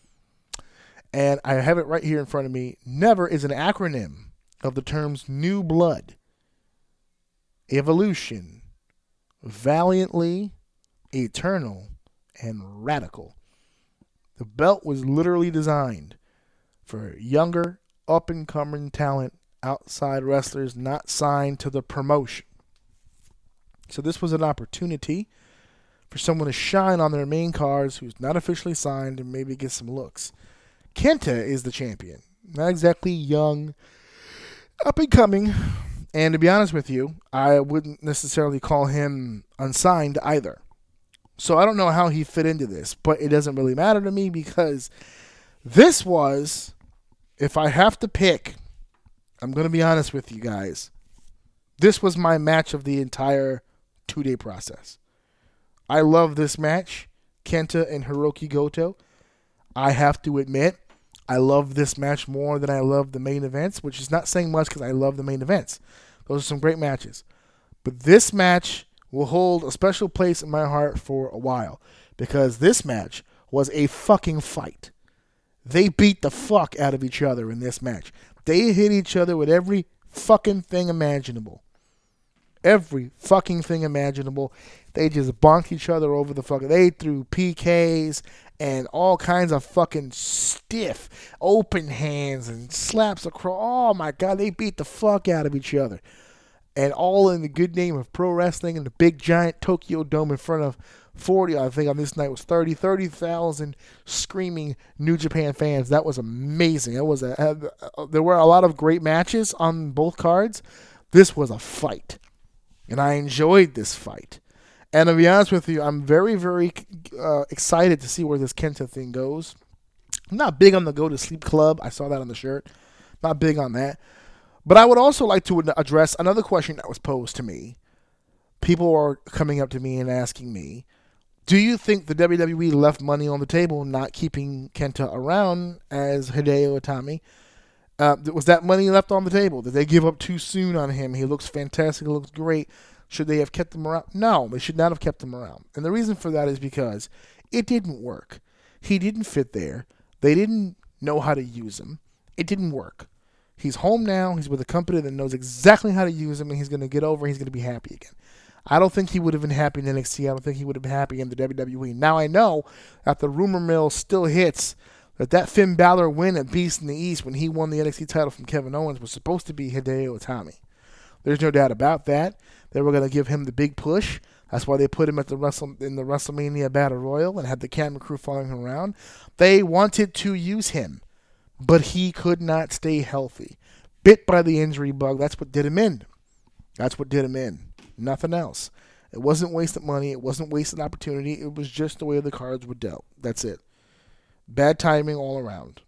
and I have it right here in front of me. Never is an acronym of the terms New Blood, Evolution, Valiantly, Eternal, and Radical. The belt was literally designed for younger, up-and-coming talent, outside wrestlers not signed to the promotion. So this was an opportunity for someone to shine on their main cards who's not officially signed and maybe get some looks. Kenta is the champion. Not exactly young, up-and-coming. And to be honest with you, I wouldn't necessarily call him unsigned either. So I don't know how he fit into this, but it doesn't really matter to me because this was, if I have to pick, I'm going to be honest with you guys, this was my match of the entire two-day process. I love this match, Kenta and Hiroki Goto. I have to admit, I love this match more than I love the main events, which is not saying much because I love the main events. Those are some great matches. But this match will hold a special place in my heart for a while because this match was a fucking fight. They beat the fuck out of each other in this match. They hit each other with every fucking thing imaginable. Every fucking thing imaginable. They just bonked each other over the fucking... They threw P Ks and all kinds of fucking stiff open hands and slaps across. Oh my God, they beat the fuck out of each other. And all in the good name of pro wrestling in the big giant Tokyo Dome in front of forty, I think on this night was thirty, thirty thousand screaming New Japan fans. That was amazing. It was a, there were a lot of great matches on both cards. This was a fight. And I enjoyed this fight. And to be honest with you, I'm very, very uh, excited to see where this Kenta thing goes. I'm not big on the Go to Sleep Club. I saw that on the shirt. Not big on that. But I would also like to address another question that was posed to me. People are coming up to me and asking me, do you think the W W E left money on the table not keeping Kenta around as Hideo Itami? Uh, was that money left on the table? Did they give up too soon on him? He looks fantastic. He looks great. Should they have kept him around? No, they should not have kept him around. And the reason for that is because it didn't work. He didn't fit there. They didn't know how to use him. It didn't work. He's home now. He's with a company that knows exactly how to use him, and he's going to get over. He's going to be happy again. I don't think he would have been happy in N X T. I don't think he would have been happy in the W W E. Now I know that the rumor mill still hits that that Finn Balor win at Beast in the East when he won the N X T title from Kevin Owens was supposed to be Hideo Itami. There's no doubt about that. They were going to give him the big push. That's why they put him at the Wrestle in the WrestleMania Battle Royal and had the camera crew following him around. They wanted to use him, but he could not stay healthy. Bit by the injury bug. That's what did him in. That's what did him in. Nothing else. It wasn't wasted money. It wasn't wasted opportunity. It was just the way the cards were dealt. That's it. Bad timing all around.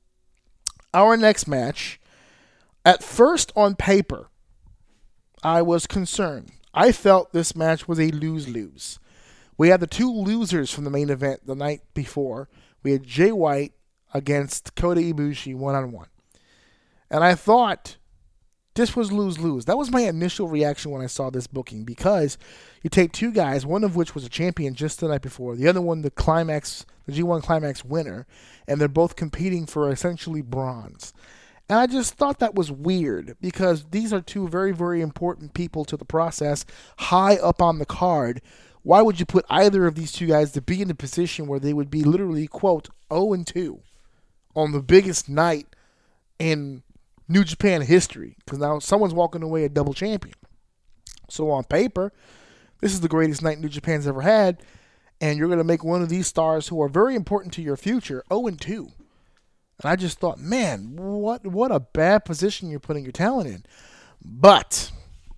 Our next match, at first on paper, I was concerned. I felt this match was a lose-lose. We had the two losers from the main event the night before. We had Jay White against Kota Ibushi one-on-one. And I thought this was lose-lose. That was my initial reaction when I saw this booking because you take two guys, one of which was a champion just the night before, the other one the Climax, the G one Climax winner, and they're both competing for essentially bronze. And I just thought that was weird because these are two very, very important people to the process, high up on the card. Why would you put either of these two guys to be in a position where they would be literally, quote, oh and two on the biggest night in New Japan history? Because now someone's walking away a double champion. So on paper, this is the greatest night New Japan's ever had, and you're going to make one of these stars who are very important to your future oh and two. And I just thought, man, what what a bad position you're putting your talent in. But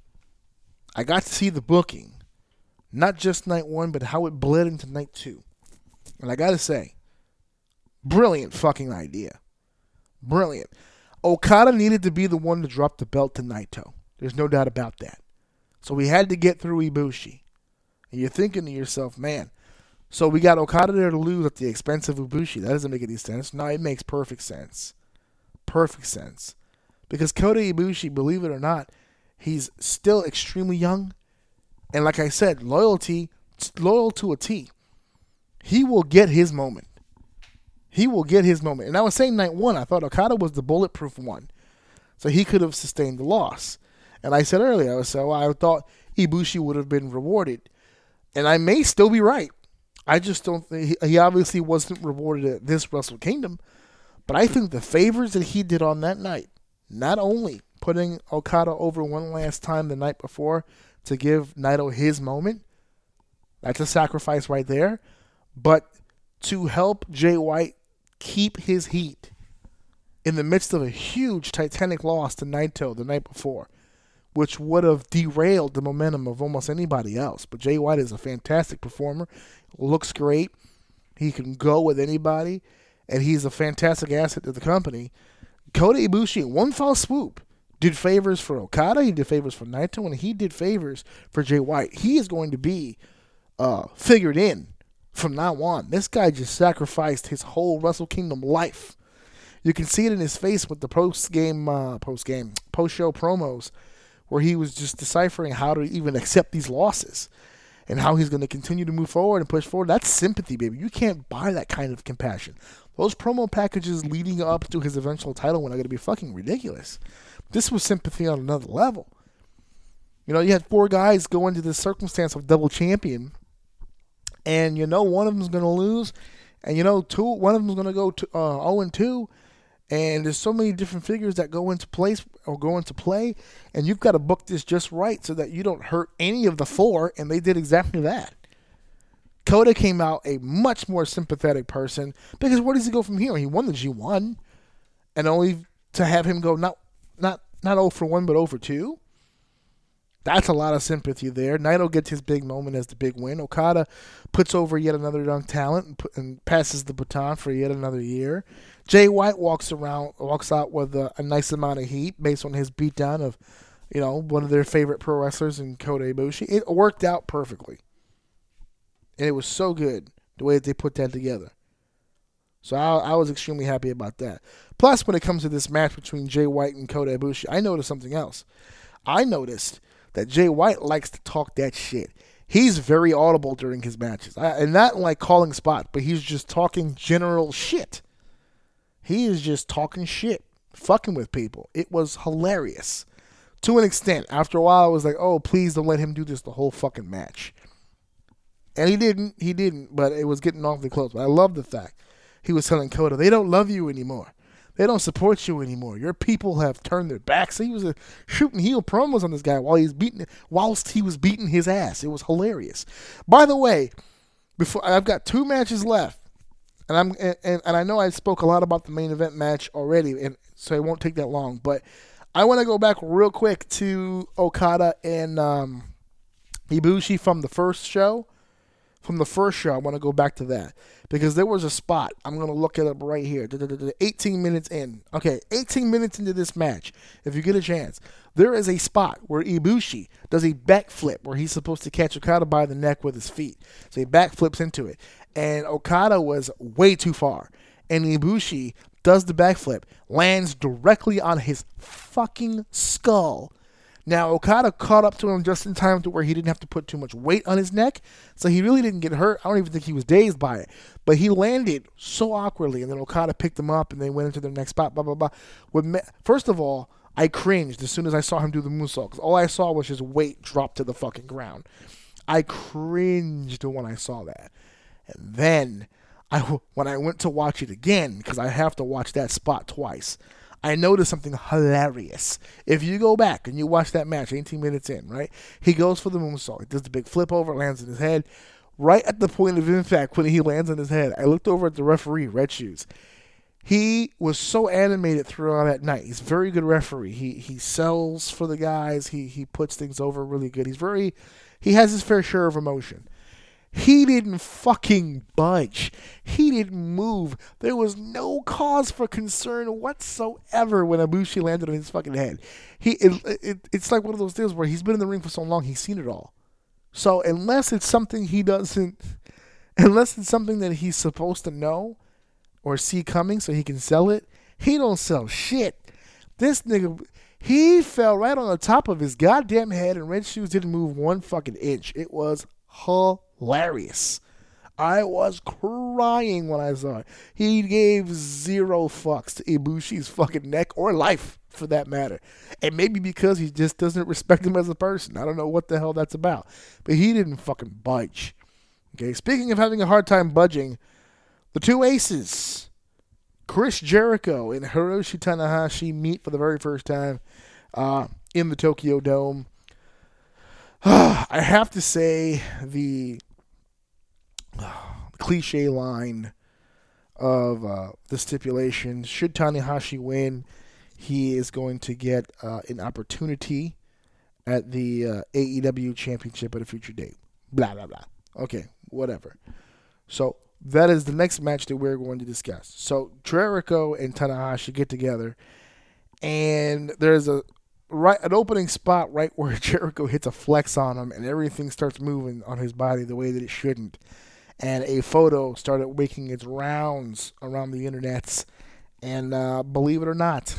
I got to see the booking. Not just night one, but how it bled into night two. And I got to say, brilliant fucking idea. Brilliant. Okada needed to be the one to drop the belt to Naito. There's no doubt about that. So we had to get through Ibushi. And you're thinking to yourself, man, so we got Okada there to lose at the expense of Ibushi. That doesn't make any sense. No, it makes perfect sense. Perfect sense. Because Kota Ibushi, believe it or not, he's still extremely young. And like I said, loyalty, loyal to a T. He will get his moment. He will get his moment. And I was saying night one, I thought Okada was the bulletproof one. So he could have sustained the loss. And I said earlier, I, was, so I thought Ibushi would have been rewarded. And I may still be right. I just don't think, he, he obviously wasn't rewarded at this Wrestle Kingdom. But I think the favors that he did on that night, not only putting Okada over one last time the night before to give Naito his moment, that's a sacrifice right there, but to help Jay White keep his heat in the midst of a huge Titanic loss to Naito the night before, which would have derailed the momentum of almost anybody else. But Jay White is a fantastic performer, looks great, he can go with anybody, and he's a fantastic asset to the company. Kota Ibushi, in one foul swoop, did favors for Okada, he did favors for Naito, and he did favors for Jay White. He is going to be uh, figured in from now on. This guy just sacrificed his whole Wrestle Kingdom life. You can see it in his face with the post-game, uh, post-game, post-show promos, where he was just deciphering how to even accept these losses and how he's going to continue to move forward and push forward. That's sympathy, baby. You can't buy that kind of compassion. Those promo packages leading up to his eventual title win are going to be fucking ridiculous. This was sympathy on another level. You know, you had four guys go into this circumstance of double champion, and you know one of them's going to lose, and you know two, one of them's going to go to uh, oh and two, and there's so many different figures that go into place or go into play, and you've got to book this just right so that you don't hurt any of the four, and they did exactly that. Kota came out a much more sympathetic person because where does he go from here? He won the G one, and only to have him go not not not oh for one but oh for two. That's a lot of sympathy there. Naito gets his big moment as the big win. Okada puts over yet another young talent and, put, and passes the baton for yet another year. Jay White walks around, walks out with a, a nice amount of heat based on his beatdown of, you know, one of their favorite pro wrestlers in Kota Ibushi. It worked out perfectly, and it was so good the way that they put that together. So I, I was extremely happy about that. Plus, when it comes to this match between Jay White and Kota Ibushi, I noticed something else. I noticed that Jay White likes to talk that shit. He's very audible during his matches. I, and not like calling spot, but he's just talking general shit. He is just talking shit, fucking with people. It was hilarious. To an extent. After a while, I was like, oh, please don't let him do this the whole fucking match. And he didn't. He didn't, but it was getting awfully close. But I love the fact he was telling Kota, they don't love you anymore. They don't support you anymore. Your people have turned their backs. He was uh, shooting heel promos on this guy while he's beating, whilst he was beating his ass. It was hilarious. By the way, before I've got two matches left, and I'm and, and I know I spoke a lot about the main event match already, and so it won't take that long. But I want to go back real quick to Okada and um, Ibushi from the first show. From the first show, I want to go back to that. Because there was a spot. I'm going to look it up right here. eighteen minutes in. Okay, eighteen minutes into this match, if you get a chance, there is a spot where Ibushi does a backflip where he's supposed to catch Okada by the neck with his feet. So he backflips into it. And Okada was way too far. And Ibushi does the backflip, lands directly on his fucking skull. Now, Okada caught up to him just in time to where he didn't have to put too much weight on his neck, so he really didn't get hurt. I don't even think he was dazed by it. But he landed so awkwardly, and then Okada picked him up, and they went into their next spot, blah, blah, blah. With, first of all, I cringed as soon as I saw him do the moonsault, because all I saw was his weight drop to the fucking ground. I cringed when I saw that. And then, I, when I went to watch it again, because I have to watch that spot twice, I noticed something hilarious. If you go back and you watch that match, eighteen minutes in, right? He goes for the moonsault. He does the big flip over, lands in his head. Right at the point of impact, when he lands on his head, I looked over at the referee, Red Shoes. He was so animated throughout that night. He's a very good referee. He he sells for the guys. He he puts things over really good. He's very, he has his fair share of emotion. He didn't fucking budge. He didn't move. There was no cause for concern whatsoever when Ibushi landed on his fucking head. He it, it, It's like one of those deals where he's been in the ring for so long, he's seen it all. So unless it's something he doesn't, unless it's something that he's supposed to know or see coming so he can sell it, he don't sell shit. This nigga, he fell right on the top of his goddamn head, and Red Shoes didn't move one fucking inch. It was hilarious. I was crying when I saw it. He gave zero fucks to Ibushi's fucking neck or life, for that matter. And maybe because he just doesn't respect him as a person. I don't know what the hell that's about. But he didn't fucking budge. Okay, speaking of having a hard time budging, the two aces, Chris Jericho and Hiroshi Tanahashi, meet for the very first time uh, in the Tokyo Dome. I have to say the, uh, cliche line of uh, the stipulation, should Tanahashi win, he is going to get uh, an opportunity at the uh, A E W Championship at a future date. Blah, blah, blah. Okay, whatever. So that is the next match that we're going to discuss. So Jericho and Tanahashi get together, and there's a right an opening spot right where Jericho hits a flex on him, and everything starts moving on his body the way that it shouldn't. And a photo started making its rounds around the internets, and uh, believe it or not,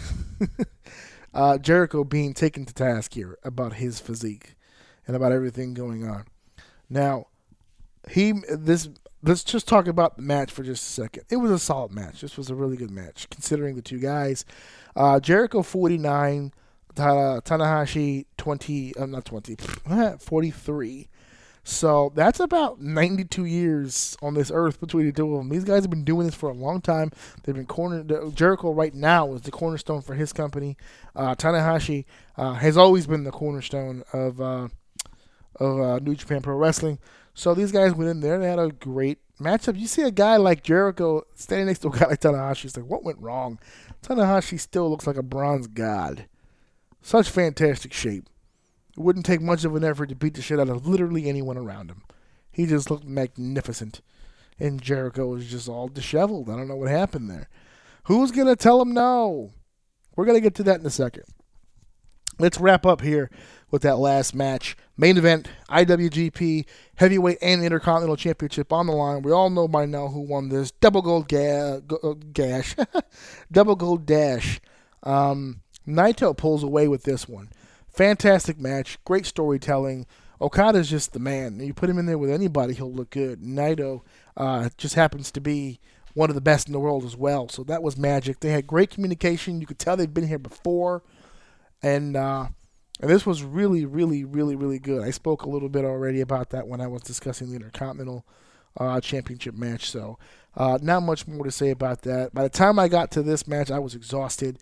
uh, Jericho being taken to task here about his physique and about everything going on. Now, he this let's just talk about the match for just a second. It was a solid match. This was a really good match, considering the two guys. Uh, Jericho forty-nine, Ta- Tanahashi twenty, uh, not twenty, forty-three. So that's about ninety-two years on this earth between the two of them. These guys have been doing this for a long time. They've been corner. Jericho right now is the cornerstone for his company. Uh, Tanahashi uh, has always been the cornerstone of uh, of uh, New Japan Pro Wrestling. So these guys went in there and they had a great matchup. You see a guy like Jericho standing next to a guy like Tanahashi. It's like, what went wrong? Tanahashi still looks like a bronze god. Such fantastic shape. It wouldn't take much of an effort to beat the shit out of literally anyone around him. He just looked magnificent. And Jericho was just all disheveled. I don't know what happened there. Who's going to tell him no? We're going to get to that in a second. Let's wrap up here with that last match. Main event, I W G P Heavyweight and Intercontinental Championship on the line. We all know by now who won this. Double Gold ga- go- Gash. Double Gold Dash. Um, Naito pulls away with this one. Fantastic match. Great storytelling. Okada's just the man. You put him in there with anybody, he'll look good. Naito uh, just happens to be one of the best in the world as well. So that was magic. They had great communication. You could tell they'd been here before. And uh, and this was really, really, really, really good. I spoke a little bit already about that when I was discussing the Intercontinental uh, Championship match. So uh, not much more to say about that. By the time I got to this match, I was exhausted.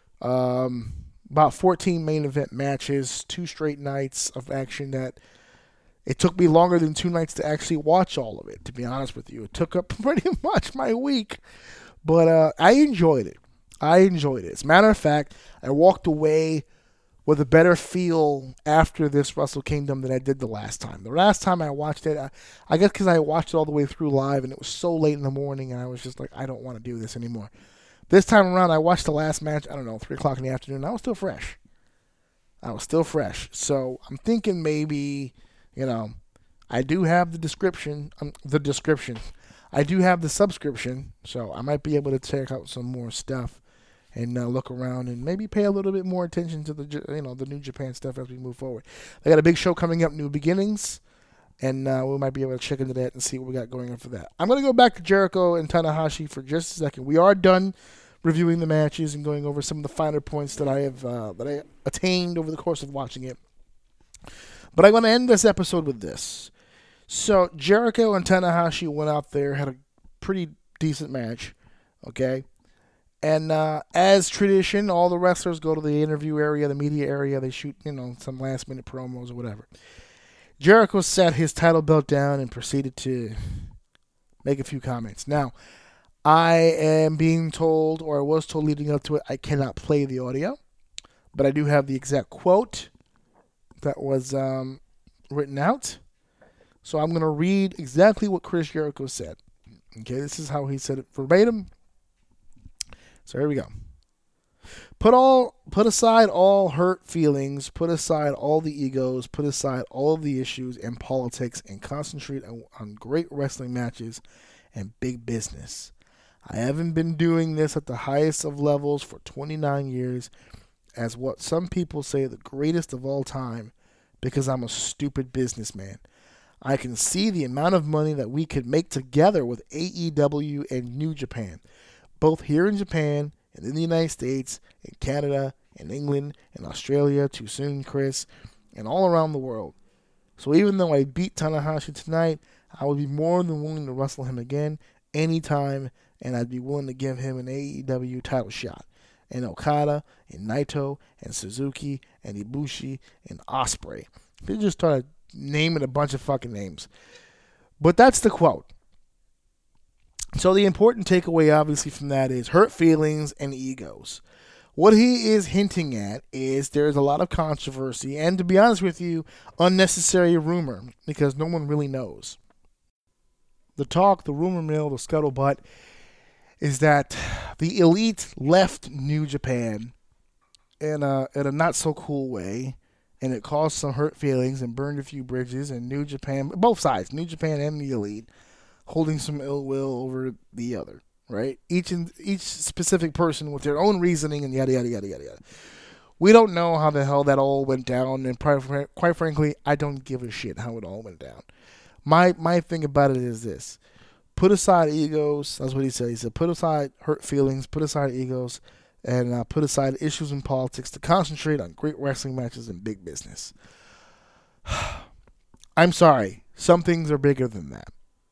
Um, about fourteen main event matches, two straight nights of action that it took me longer than two nights to actually watch all of it, to be honest with you. It took up pretty much my week. But uh, I enjoyed it. I enjoyed it. As a matter of fact, I walked away with a better feel after this Wrestle Kingdom than I did the last time. The last time I watched it, I, I guess because I watched it all the way through live, and it was so late in the morning, and I was just like, I don't want to do this anymore. This time around, I watched the last match, I don't know, three o'clock in the afternoon. I was still fresh. I was still fresh. So I'm thinking maybe, you know, I do have the description, um, the description. I do have the subscription, so I might be able to check out some more stuff and uh, look around and maybe pay a little bit more attention to the you know the New Japan stuff as we move forward. They got a big show coming up, New Beginnings, and uh, we might be able to check into that and see what we got going on for that. I'm going to go back to Jericho and Tanahashi for just a second. We are done reviewing the matches and going over some of the finer points that I have uh, that I attained over the course of watching it. But I'm going to end this episode with this. So Jericho and Tanahashi went out there, had a pretty decent match, okay? And uh, as tradition, all the wrestlers go to the interview area, the media area. They shoot, you know, some last-minute promos or whatever. Jericho sat his title belt down and proceeded to make a few comments. Now, I am being told, or I was told leading up to it, I cannot play the audio, but I do have the exact quote that was um, written out. So I'm going to read exactly what Chris Jericho said. Okay, this is how he said it verbatim. So here we go. Put all, put aside all hurt feelings, put aside all the egos, put aside all of the issues and politics, and concentrate on, on great wrestling matches and big business. I haven't been doing this at the highest of levels for twenty-nine years as what some people say the greatest of all time because I'm a stupid businessman. I can see the amount of money that we could make together with A E W and New Japan, both here in Japan and in the United States, in Canada, in England, in Australia, too soon, Chris, and all around the world. So even though I beat Tanahashi tonight, I would be more than willing to wrestle him again anytime, and I'd be willing to give him an A E W title shot. And Okada, and Naito, and Suzuki, and Ibushi, and Ospreay. They just started naming a bunch of fucking names. But that's the quote. So the important takeaway, obviously, from that is hurt feelings and egos. What he is hinting at is there's a lot of controversy, and to be honest with you, unnecessary rumor, because no one really knows. The talk, the rumor mill, the scuttlebutt, is that the Elite left New Japan in a, in a not-so-cool way, and it caused some hurt feelings and burned a few bridges, and New Japan, both sides, New Japan and the Elite, holding some ill will over the other, right? Each in, each specific person with their own reasoning and yada, yada, yada, yada, yada. We don't know how the hell that all went down, and quite frankly, I don't give a shit how it all went down. My my thing about it is this. Put aside egos, that's what he said. He said, put aside hurt feelings, put aside egos, and uh, put aside issues in politics to concentrate on great wrestling matches and big business. I'm sorry. Some things are bigger than that.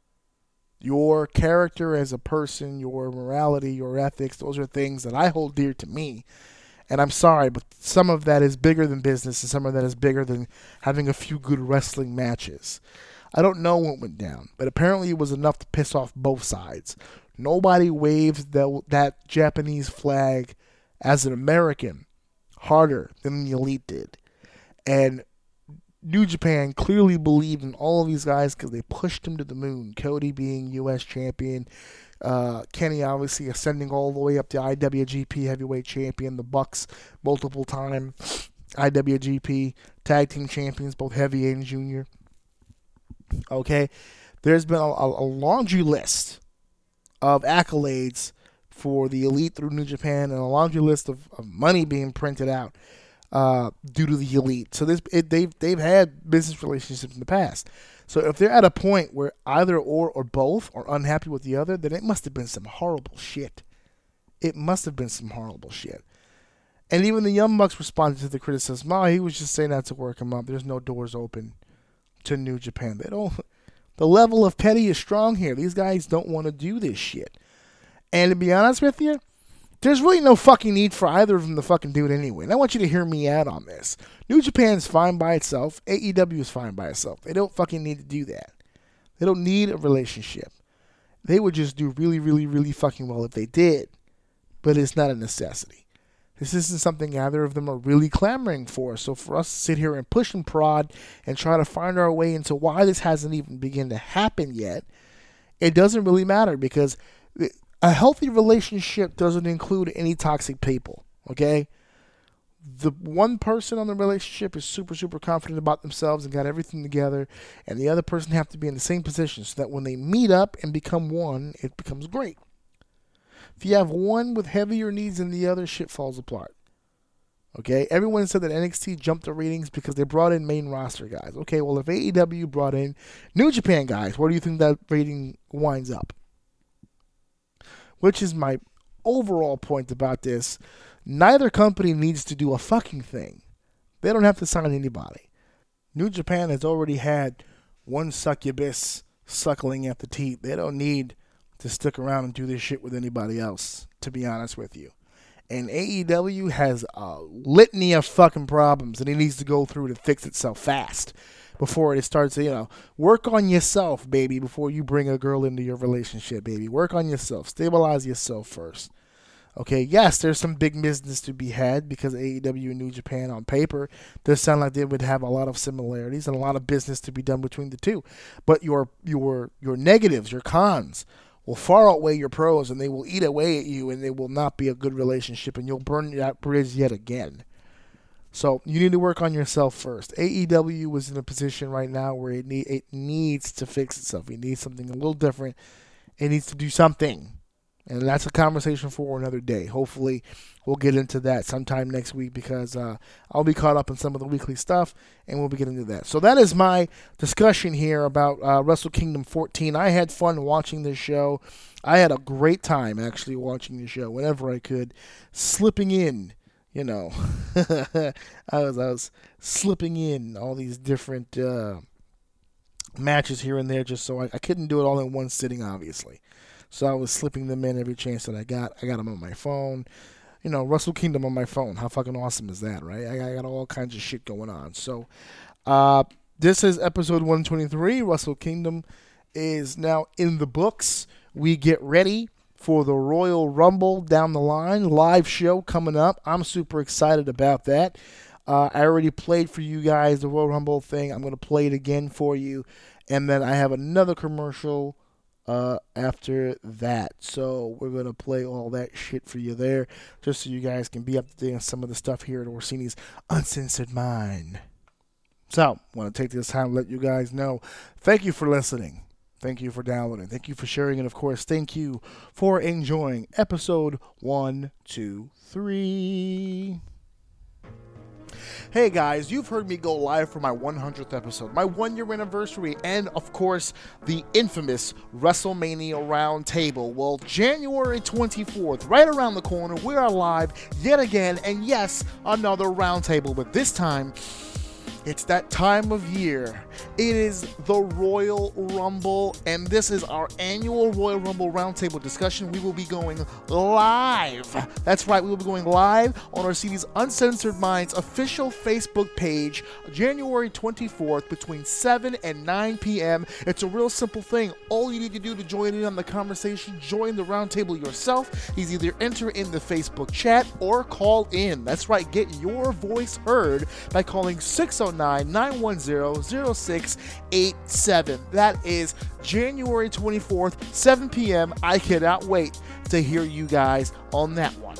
Your character as a person, your morality, your ethics, those are things that I hold dear to me. And I'm sorry, but some of that is bigger than business, and some of that is bigger than having a few good wrestling matches. I don't know what went down, but apparently it was enough to piss off both sides. Nobody waved the, that Japanese flag as an American harder than the Elite did. And New Japan clearly believed in all of these guys because they pushed him to the moon. Cody being U S champion, uh, Kenny obviously ascending all the way up to I W G P heavyweight champion, the Bucks multiple time I W G P tag team champions, both heavy and junior. Okay, there's been a, a laundry list of accolades for the Elite through New Japan, and a laundry list of, of money being printed out uh, due to the Elite. So this it, they've they've had business relationships in the past. So if they're at a point where either or or both are unhappy with the other, then it must have been some horrible shit. It must have been some horrible shit. And even the Young Bucks responded to the criticism. Oh, he was just saying that to work him up. There's no doors open to New Japan. They don't. The level of petty is strong here. These guys don't want to do this shit. And to be honest with you, there's really no fucking need for either of them to fucking do it anyway. And I want you to hear me out on this. New Japan's fine by itself. A E W is fine by itself. They don't fucking need to do that. They don't need a relationship. They would just do really, really, really fucking well if they did. But it's not a necessity. This isn't something either of them are really clamoring for. So for us to sit here and push and prod and try to find our way into why this hasn't even begun to happen yet, it doesn't really matter, because a healthy relationship doesn't include any toxic people, okay? The one person on the relationship is super, super confident about themselves and got everything together, and the other person have to be in the same position so that when they meet up and become one, it becomes great. If you have one with heavier needs than the other, shit falls apart. Okay, everyone said that N X T jumped the ratings because they brought in main roster guys. Okay, well, if A E W brought in New Japan guys, where do you think that rating winds up? Which is my overall point about this. Neither company needs to do a fucking thing. They don't have to sign anybody. New Japan has already had one succubus suckling at the teat. They don't need to stick around and do this shit with anybody else, to be honest with you. And A E W has a litany of fucking problems that it needs to go through to fix itself fast before it starts, you know, work on yourself, baby, before you bring a girl into your relationship, baby. Work on yourself. Stabilize yourself first. Okay, yes, there's some big business to be had because A E W and New Japan on paper does sound like they would have a lot of similarities and a lot of business to be done between the two. But your your your negatives, your cons, will far outweigh your pros, and they will eat away at you, and it will not be a good relationship, and you'll burn that bridge yet again. So you need to work on yourself first. A E W was in a position right now where it, need, it needs to fix itself. It needs something a little different. It needs to do something. And that's a conversation for another day. Hopefully, we'll get into that sometime next week because uh, I'll be caught up in some of the weekly stuff, and we'll be getting into that. So that is my discussion here about uh, Wrestle Kingdom fourteen. I had fun watching this show. I had a great time actually watching the show whenever I could, slipping in, you know. I was I was slipping in all these different uh, matches here and there just so I, I couldn't do it all in one sitting, obviously. So I was slipping them in every chance that I got. I got them on my phone. You know, Wrestle Kingdom on my phone. How fucking awesome is that, right? I got all kinds of shit going on. So uh, this is episode one twenty-three. Wrestle Kingdom is now in the books. We get ready for the Royal Rumble down the line. Live show coming up. I'm super excited about that. Uh, I already played for you guys the Royal Rumble thing. I'm going to play it again for you. And then I have another commercial Uh, after that. So we're going to play all that shit for you there, just so you guys can be up to date on some of the stuff here at Orsini's Uncensored Mind. So, I want to take this time to let you guys know, thank you for listening. Thank you for downloading. Thank you for sharing. And, of course, thank you for enjoying episode one, two, three. Hey guys, you've heard me go live for my one hundredth episode, my one-year anniversary, and of course, the infamous WrestleMania Roundtable. Well, January twenty-fourth, right around the corner, we are live yet again, and yes, another Roundtable, but this time, it's that time of year. It is the Royal Rumble, and this is our annual Royal Rumble Roundtable discussion. We will be going live. That's right, we will be going live on Orsini's Uncensored Minds official Facebook page, January twenty-fourth, between seven and nine p.m. It's a real simple thing. All you need to do to join in on the conversation, join the roundtable yourself, is either enter in the Facebook chat or call in. That's right, get your voice heard by calling six oh nine, nine one zero, zero six eight seven. That is January twenty-fourth, seven p.m. I cannot wait to hear you guys on that one.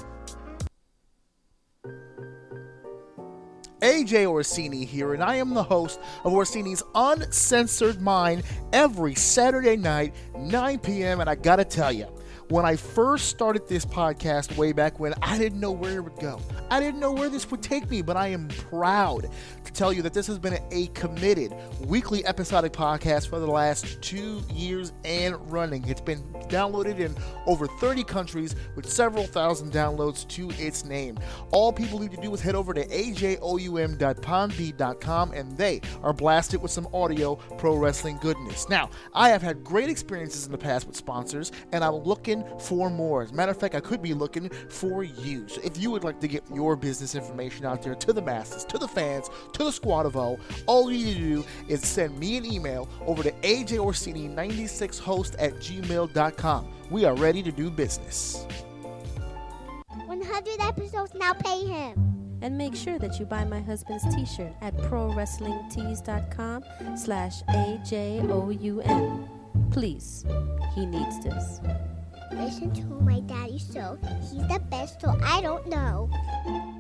A J Orsini here, and I am the host of Orsini's Uncensored Mind every Saturday night, nine p.m. And I gotta tell you, when I first started this podcast way back when, I didn't know where it would go. I didn't know where this would take me, but I am proud to tell you that this has been a committed weekly episodic podcast for the last two years and running. It's been downloaded in over thirty countries with several thousand downloads to its name. All people need to do is head over to a j o u m dot podbean dot com and they are blasted with some audio pro wrestling goodness. Now, I have had great experiences in the past with sponsors, and I'm looking for more. As a matter of fact, I could be looking for you. So if you would like to get your business information out there to the masses, to the fans, to the squad of O, all you need to do is send me an email over to a j orsini ninety-six host at gmail dot com. We are ready to do business. one hundred episodes, now pay him. And make sure that you buy my husband's t-shirt at pro wrestling tees dot com slash A J O U M. Please, he needs this. Listen to my daddy show. He's the best, so I don't know.